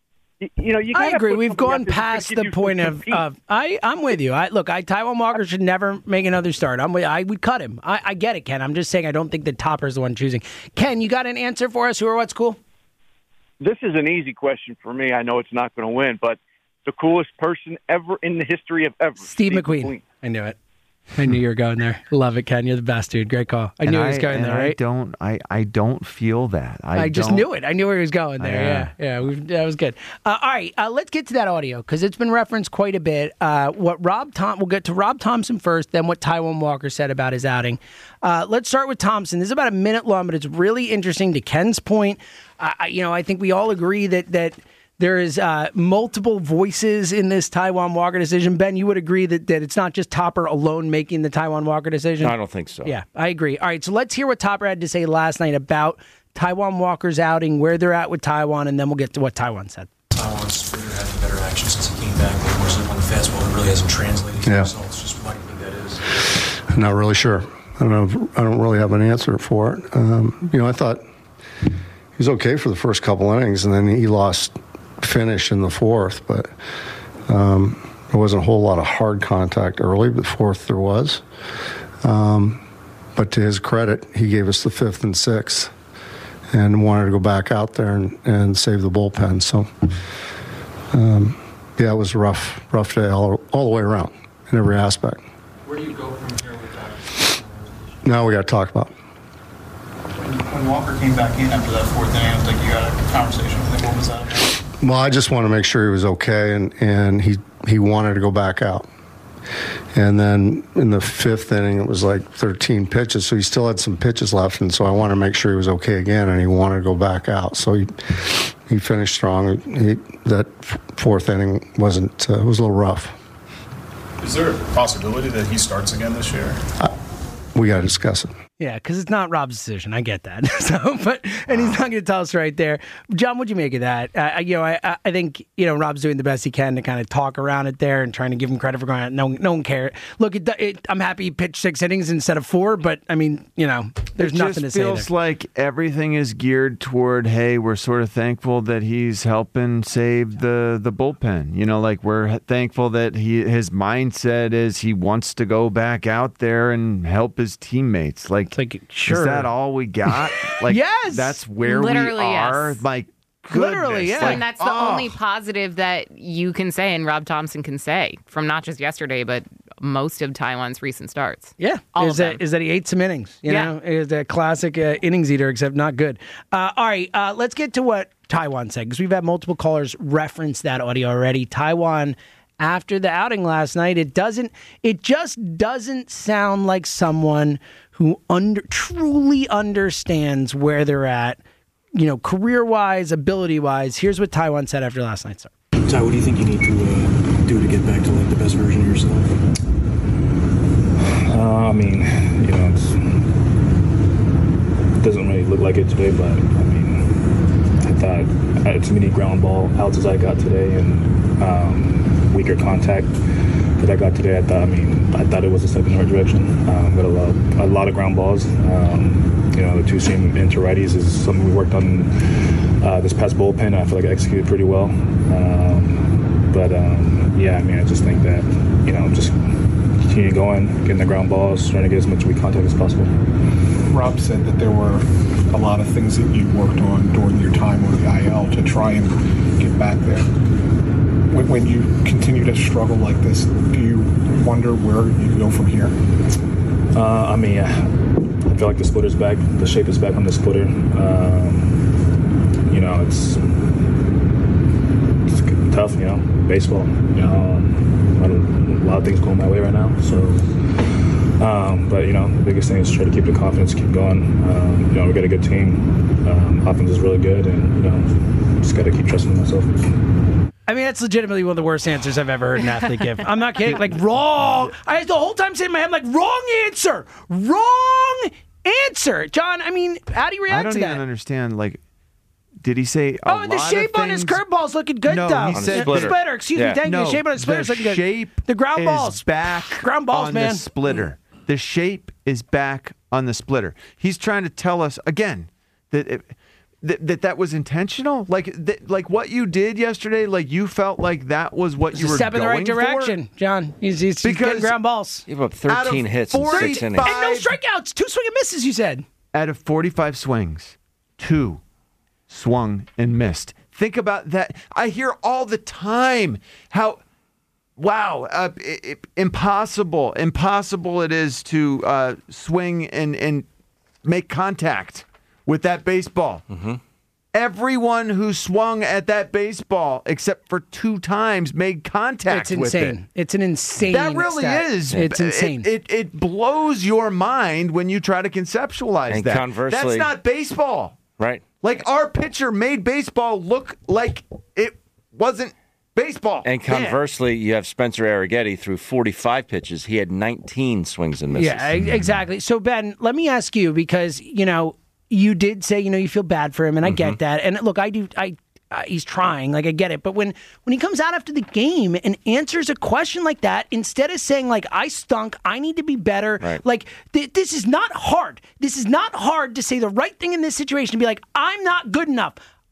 I agree. We've gone past the point of I'm with you. Taijuan Walker should never make another start. I would cut him. I get it, Ken. I'm just saying I don't think that Topper's the one choosing. Ken, you got an answer for us? Who or what's cool?
This is an easy question for me. I know it's not going to win, but the coolest person ever in the history of ever.
Steve McQueen. I knew it. I knew you were going there. Love it, Ken. You're the best, dude. Great call. I knew he was going there, right?
I don't feel that.
I just knew it. I knew where he was going there. Yeah. That was good. All right, let's get to that audio because it's been referenced quite a bit. We'll get to Rob Thompson first, then what Taijuan Walker said about his outing. Let's start with Thompson. This is about a minute long, but it's really interesting. To Ken's point, I think we all agree that there is multiple voices in this Taijuan Walker decision. Ben, you would agree that it's not just Topper alone making the Taijuan Walker decision?
No, I don't think so.
Yeah, I agree. All right, so let's hear what Topper had to say last night about Taijuan Walker's outing, where they're at with Taijuan, and then we'll get to what Taijuan said.
Taijuan's having better action since he came back. More so on the fastball, it really hasn't translated to results. Just why do you think that is?
I'm not really sure. I don't really have an answer for it. I thought he was okay for the first couple innings, and then he lost finish in the 4th, but there wasn't a whole lot of hard contact early, but 4th there was. But to his credit, he gave us the 5th and 6th, and wanted to go back out there and save the bullpen. So, it was a rough day all the way around in every aspect.
Where do you go from here with that?
Now we got to talk about it.
When Walker came back in after that fourth inning, I was like, you got a conversation with him. What was that about?
Well, I just want to make sure he was okay, and he wanted to go back out. And then in the fifth inning, it was like 13 pitches, so he still had some pitches left, and so I wanted to make sure he was okay again, and he wanted to go back out. So he finished strong. That fourth inning was a little rough.
Is there a possibility that he starts again this year?
We got to discuss it.
Yeah, because it's not Rob's decision. I get that. And he's not going to tell us right there. John, what'd you make of that? I think Rob's doing the best he can to kind of talk around it there and trying to give him credit for going out. No one cared. Look, I'm happy he pitched 6 innings instead of 4, but I mean, there's nothing to say there.
It feels like everything is geared toward, hey, we're sort of thankful that he's helping save the bullpen. Like we're thankful that his mindset is he wants to go back out there and help his teammates. Like sure. Is that all we got? Like,
yes.
That's where
Literally,
we are?
yes.
Like,
literally, yeah.
And that's the only positive that you can say and Rob Thompson can say from not just yesterday, but most of Taijuan's recent starts.
Yeah. Is that he ate some innings. You know, is a classic innings eater, except not good. All right, let's get to what Taijuan said, because we've had multiple callers reference that audio already. Taijuan, after the outing last night, it just doesn't sound like someone who truly understands where they're at, career-wise, ability-wise. Here's what Taijuan said after last night's start.
Ty, what do you think you need to do to get back to the best version of yourself?
It doesn't really look like it today, but I thought I had too many ground ball outs as I got today, and weaker contact that I got today. I thought it was a step in the right direction. Got a lot of ground balls. The two-seam into righties is something we worked on this past bullpen. I feel like I executed pretty well. I just think that just continue going, getting the ground balls, trying to get as much weak contact as possible.
Rob said that there were a lot of things that you worked on during your time on the IL to try and get back there. When you continue to struggle like this, do you wonder where you go from here?
I feel like the splitter's back. The shape is back on the splitter. It's tough, baseball. A lot of things going my way right now. So, the biggest thing is try to keep the confidence, keep going. We got a good team. Offense is really good, and just got to keep trusting myself.
That's legitimately one of the worst answers I've ever heard an athlete give. I'm not kidding. Like, wrong. I the whole time saying in my head, like, wrong answer. Wrong answer. John, how do you react to that?
I don't even understand, like, did he say a lot
the shape on his curveball's looking good, though.
No, he said
splitter. Excuse me, thank you. The shape on his splitter's looking good.
The shape
the ground balls.
is back
ground balls,
on
man.
the splitter. The shape is back on the splitter. He's trying to tell us, again, that was intentional? Like what you did yesterday, like you felt like that was what you were going for?
Step in the right direction, John. He's getting ground balls.
You have 13 hits in 6 innings.
And no strikeouts. 2 swing and misses, you said.
Out of 45 swings, 2 swung and missed. Think about that. I hear all the time how, impossible it is to swing and make contact with that baseball.
Mm-hmm.
Everyone who swung at that baseball, except for 2 times, made contact with it.
It's insane. It's an insane
That really
stat.
is.
It's insane.
It blows your mind when you try to conceptualize
And
that.
conversely,
that's not baseball.
Right.
Like, our pitcher made baseball look like it wasn't baseball.
And conversely, you have Spencer Arrighetti through 45 pitches. He had 19 swings and misses.
Yeah, exactly. So, Ben, let me ask you, because, you did say, you feel bad for him, and I get that. And look, he's trying, like, I get it. But when he comes out after the game and answers a question like that, instead of saying, like, I stunk, I need to be better,
right.
like, this is not hard. This is not hard to say the right thing in this situation, to be like, I'm not good enough.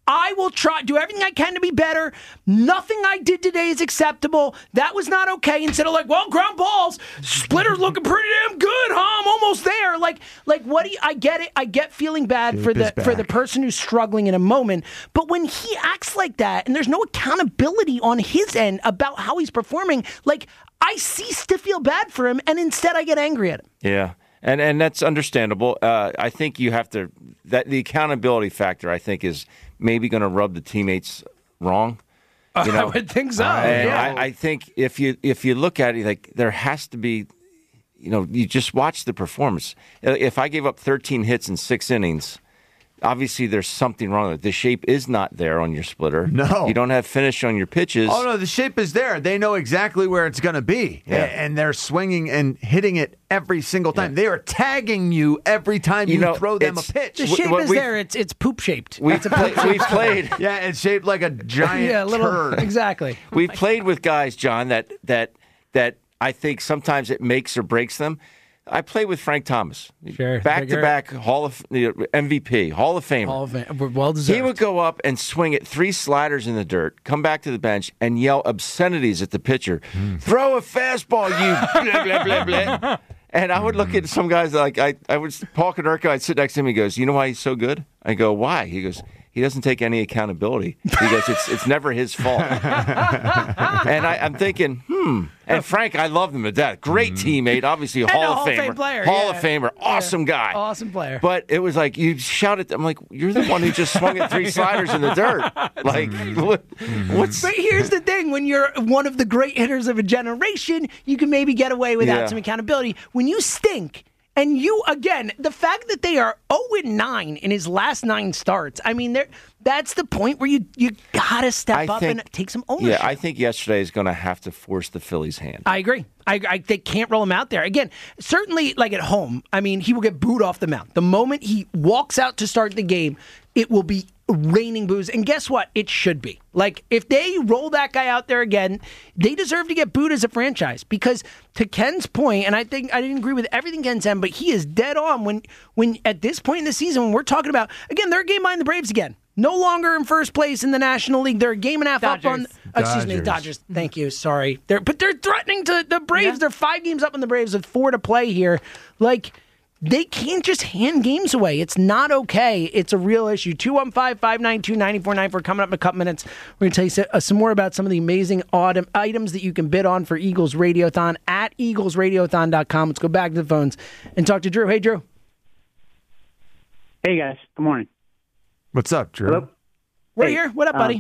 I will do everything I can to be better. Nothing I did today is acceptable. That was not okay. Instead of like, well, ground balls, Splitter's looking pretty damn good, huh? I'm almost there. Like what do you, I get it. I get feeling bad for the person who's struggling in a moment. But when he acts like that and there's no accountability on his end about how he's performing, like I cease to feel bad for him and instead I get angry at him.
Yeah. And that's understandable. I think you have to the accountability factor, I think, is maybe going to rub the teammates wrong. You know?
I would think so.
I think if you look at it, like there has to be, you just watch the performance. If I gave up 13 hits in 6 innings, obviously there's something wrong with it. The shape is not there on your splitter.
No.
You don't have finish on your pitches.
Oh, no, the shape is there. They know exactly where it's going to be.
Yeah.
And they're swinging and hitting it every single time. Yeah. They are tagging you every time you throw them a pitch.
The shape is there. It's poop-shaped.
We've played.
Yeah, it's shaped like a giant turd.
Exactly.
We've played with guys, John, that I think sometimes it makes or breaks them. I played with Frank Thomas, back-to-back MVP, Hall of Famer.
Well deserved.
He would go up and swing at 3 sliders in the dirt, come back to the bench, and yell obscenities at the pitcher. Throw a fastball, you blah, blah, blah, blah. And I would look at some guys like Paul Konerko, I'd sit next to him, he goes, you know why he's so good? I go, why? He goes, he doesn't take any accountability. He goes, it's never his fault. And I'm thinking, And Frank, I love him to death. Great teammate, obviously a Hall of Famer. Hall of Famer, awesome guy.
Awesome player.
But it was like, you shouted, I'm like, you're the one who just swung at 3 sliders in the dirt. Like, what's...
But here's the thing. When you're one of the great hitters of a generation, you can maybe get away without some accountability. When you stink... And you, again, the fact that they are 0-9 in his last 9 starts, I mean, that's the point where you got to step up and take some ownership.
Yeah, I think yesterday is going to have to force the Phillies' hand.
I agree. They can't roll him out there. Again, certainly like at home, I mean, he will get booed off the mound. The moment he walks out to start the game, it will be raining boos. And guess what? It should be. Like, if they roll that guy out there again, they deserve to get booed as a franchise. Because to Ken's point, and I think I didn't agree with everything Ken said, but he is dead on when at this point in the season, when we're talking about, again, they're a game behind the Braves again. No longer in first place in the National League. They're a game and a half up on... Dodgers. Thank you. Sorry. They're threatening the Braves. Yeah. They're 5 games up on the Braves with 4 to play here. Like... They can't just hand games away. It's not okay. It's a real issue. 215-592-9494. Coming up in a couple minutes, we're going to tell you some more about some of the amazing items that you can bid on for Eagles Radiothon at EaglesRadiothon.com. Let's go back to the phones and talk to Drew. Hey, Drew.
Hey, guys. Good morning.
What's up, Drew?
Hello?
We're here. What up, buddy?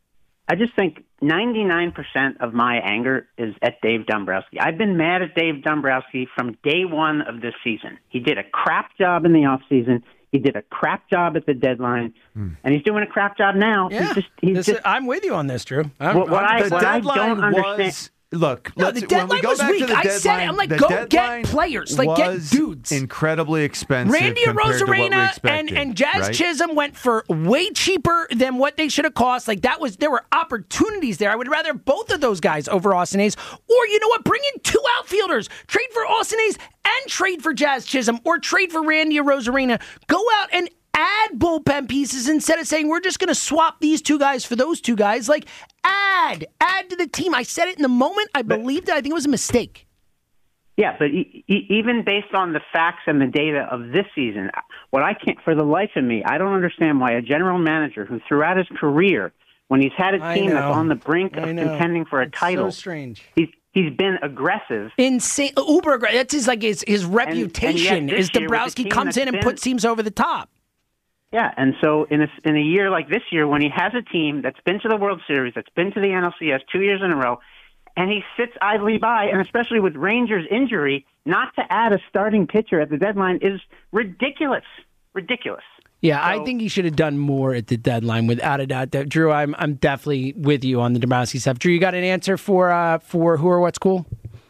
I just think 99% of my anger is at Dave Dombrowski. I've been mad at Dave Dombrowski from day one of this season. He did a crap job in the offseason. He did a crap job at the deadline, and he's doing a crap job now.
Yeah. I'm with you on this, Drew.
What I don't understand...
Look,
the deadline was weak. I said it. I'm like, go get players. Like, get dudes.
Incredibly expensive.
Randy Arozarena and Jazz Chisholm went for way cheaper than what they should have cost. Like, there were opportunities there. I would rather both of those guys over Austin Hayes. Or, you know what? Bring in 2 outfielders. Trade for Austin Hayes and trade for Jazz Chisholm or trade for Randy Arozarena. Go out and add bullpen pieces instead of saying we're just going to swap these 2 guys for those 2 guys. Like, add to the team. I said it in the moment. I believed it. I think it was a mistake.
Yeah, but even based on the facts and the data of this season, what I can't, for the life of me, I don't understand why a general manager who throughout his career, when he's had a team that's on the brink of contending for a title,
so strange.
He's been aggressive.
Insane. Uber aggressive. That's his reputation is Dombrowski comes in and puts teams over the top.
Yeah, and so in a year like this year, when he has a team that's been to the World Series, that's been to the NLCS 2 years in a row, and he sits idly by, and especially with Rangers' injury, not to add a starting pitcher at the deadline is ridiculous. Ridiculous.
Yeah, I think he should have done more at the deadline, without a doubt. Drew, I'm definitely with you on the Dombrowski stuff. Drew, you got an answer for who or what's cool?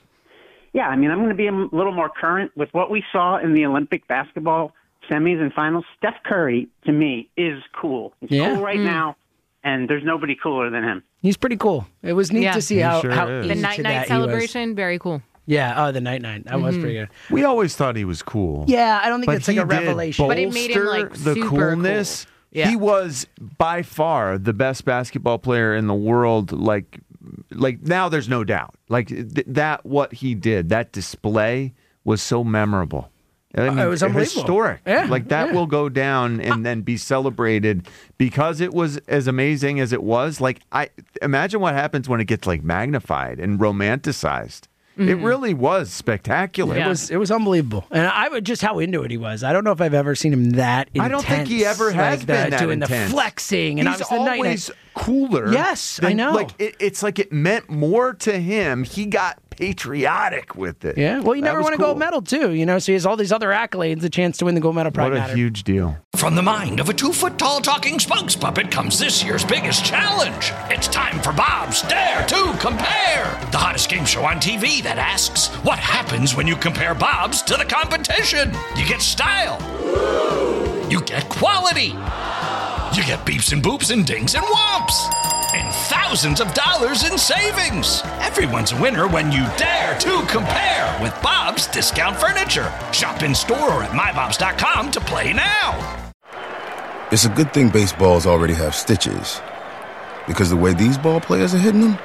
Yeah, I mean, I'm going to be a little more current with what we saw in the Olympic basketball semis and finals. Steph Curry, to me, is cool. He's cool right now, and there's nobody cooler than him.
He's pretty cool. It was neat to see how
the night celebration, very cool.
Yeah, the night. That was pretty good.
We always thought he was cool.
Yeah, I don't think it's like a revelation.
But it made him like
the
super
coolness
Yeah.
He was by far the best basketball player in the world. Like now there's no doubt. Like that, what he did, that display was so memorable. I mean,
it was unbelievable.
Historic.
Yeah,
like that will go down and then be celebrated because it was as amazing as it was. Like I imagine what happens when it gets like magnified and romanticized.
Mm-hmm.
It really was spectacular.
It was unbelievable, and I would just how into it he was. I don't know if I've ever seen him that intense.
I don't think he ever has been that
doing
intense.
the flexing, and
he's always cooler.
Yes,
than,
I know.
Like it's like it meant more to him. He got patriotic with it.
Yeah, well, you never won a gold medal too, so he has all these other accolades, the chance to win the gold medal.
What a huge deal.
From the mind of a 2-foot-tall talking spokes puppet comes this year's biggest challenge. It's time for Bob's Dare to Compare, the hottest game show on TV that asks, what happens when you compare Bob's to the competition? You get style. You get quality. You get beeps and boops and dings and whomps. And thousands of dollars in savings. Everyone's a winner when you dare to compare with Bob's Discount Furniture. Shop in store or at mybobs.com to play now.
It's a good thing baseballs already have stitches. Because the way these ball players are hitting them?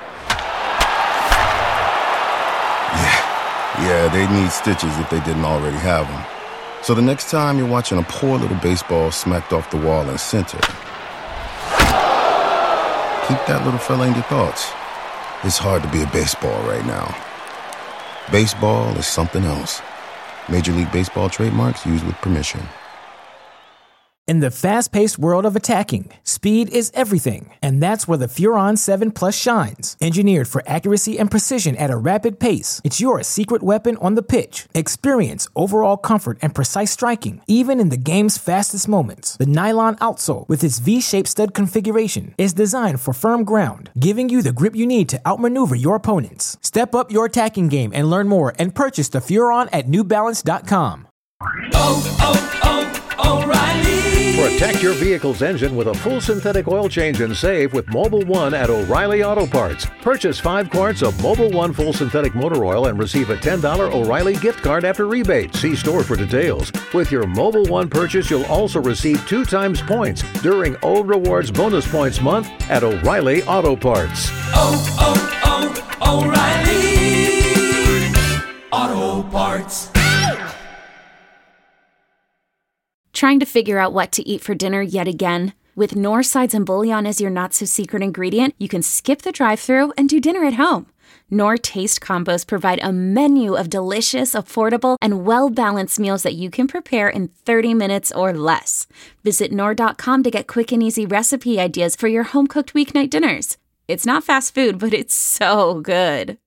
Yeah, they need stitches if they didn't already have them. So the next time you're watching a poor little baseball smacked off the wall in center, keep that little fella in your thoughts. It's hard to be a baseball right now. Baseball is something else. Major League Baseball trademarks used with permission.
In the fast-paced world of attacking, speed is everything, and that's where the Furon 7 Plus shines. Engineered for accuracy and precision at a rapid pace, it's your secret weapon on the pitch. Experience overall comfort and precise striking, even in the game's fastest moments. The nylon outsole, with its V-shaped stud configuration, is designed for firm ground, giving you the grip you need to outmaneuver your opponents. Step up your attacking game and learn more and purchase the Furon at newbalance.com.
O'Reilly. Protect your vehicle's engine with a full synthetic oil change and save with Mobil 1 at O'Reilly Auto Parts. Purchase 5 quarts of Mobil 1 full synthetic motor oil and receive a $10 O'Reilly gift card after rebate. See store for details. With your Mobil 1 purchase, you'll also receive 2 times points during O Rewards Bonus Points Month at O'Reilly Auto Parts.
O'Reilly Auto Parts.
Trying to figure out what to eat for dinner yet again? With Knorr sides and bouillon as your not-so-secret ingredient, you can skip the drive-thru and do dinner at home. Knorr Taste Combos provide a menu of delicious, affordable, and well-balanced meals that you can prepare in 30 minutes or less. Visit Knorr.com to get quick and easy recipe ideas for your home-cooked weeknight dinners. It's not fast food, but it's so good.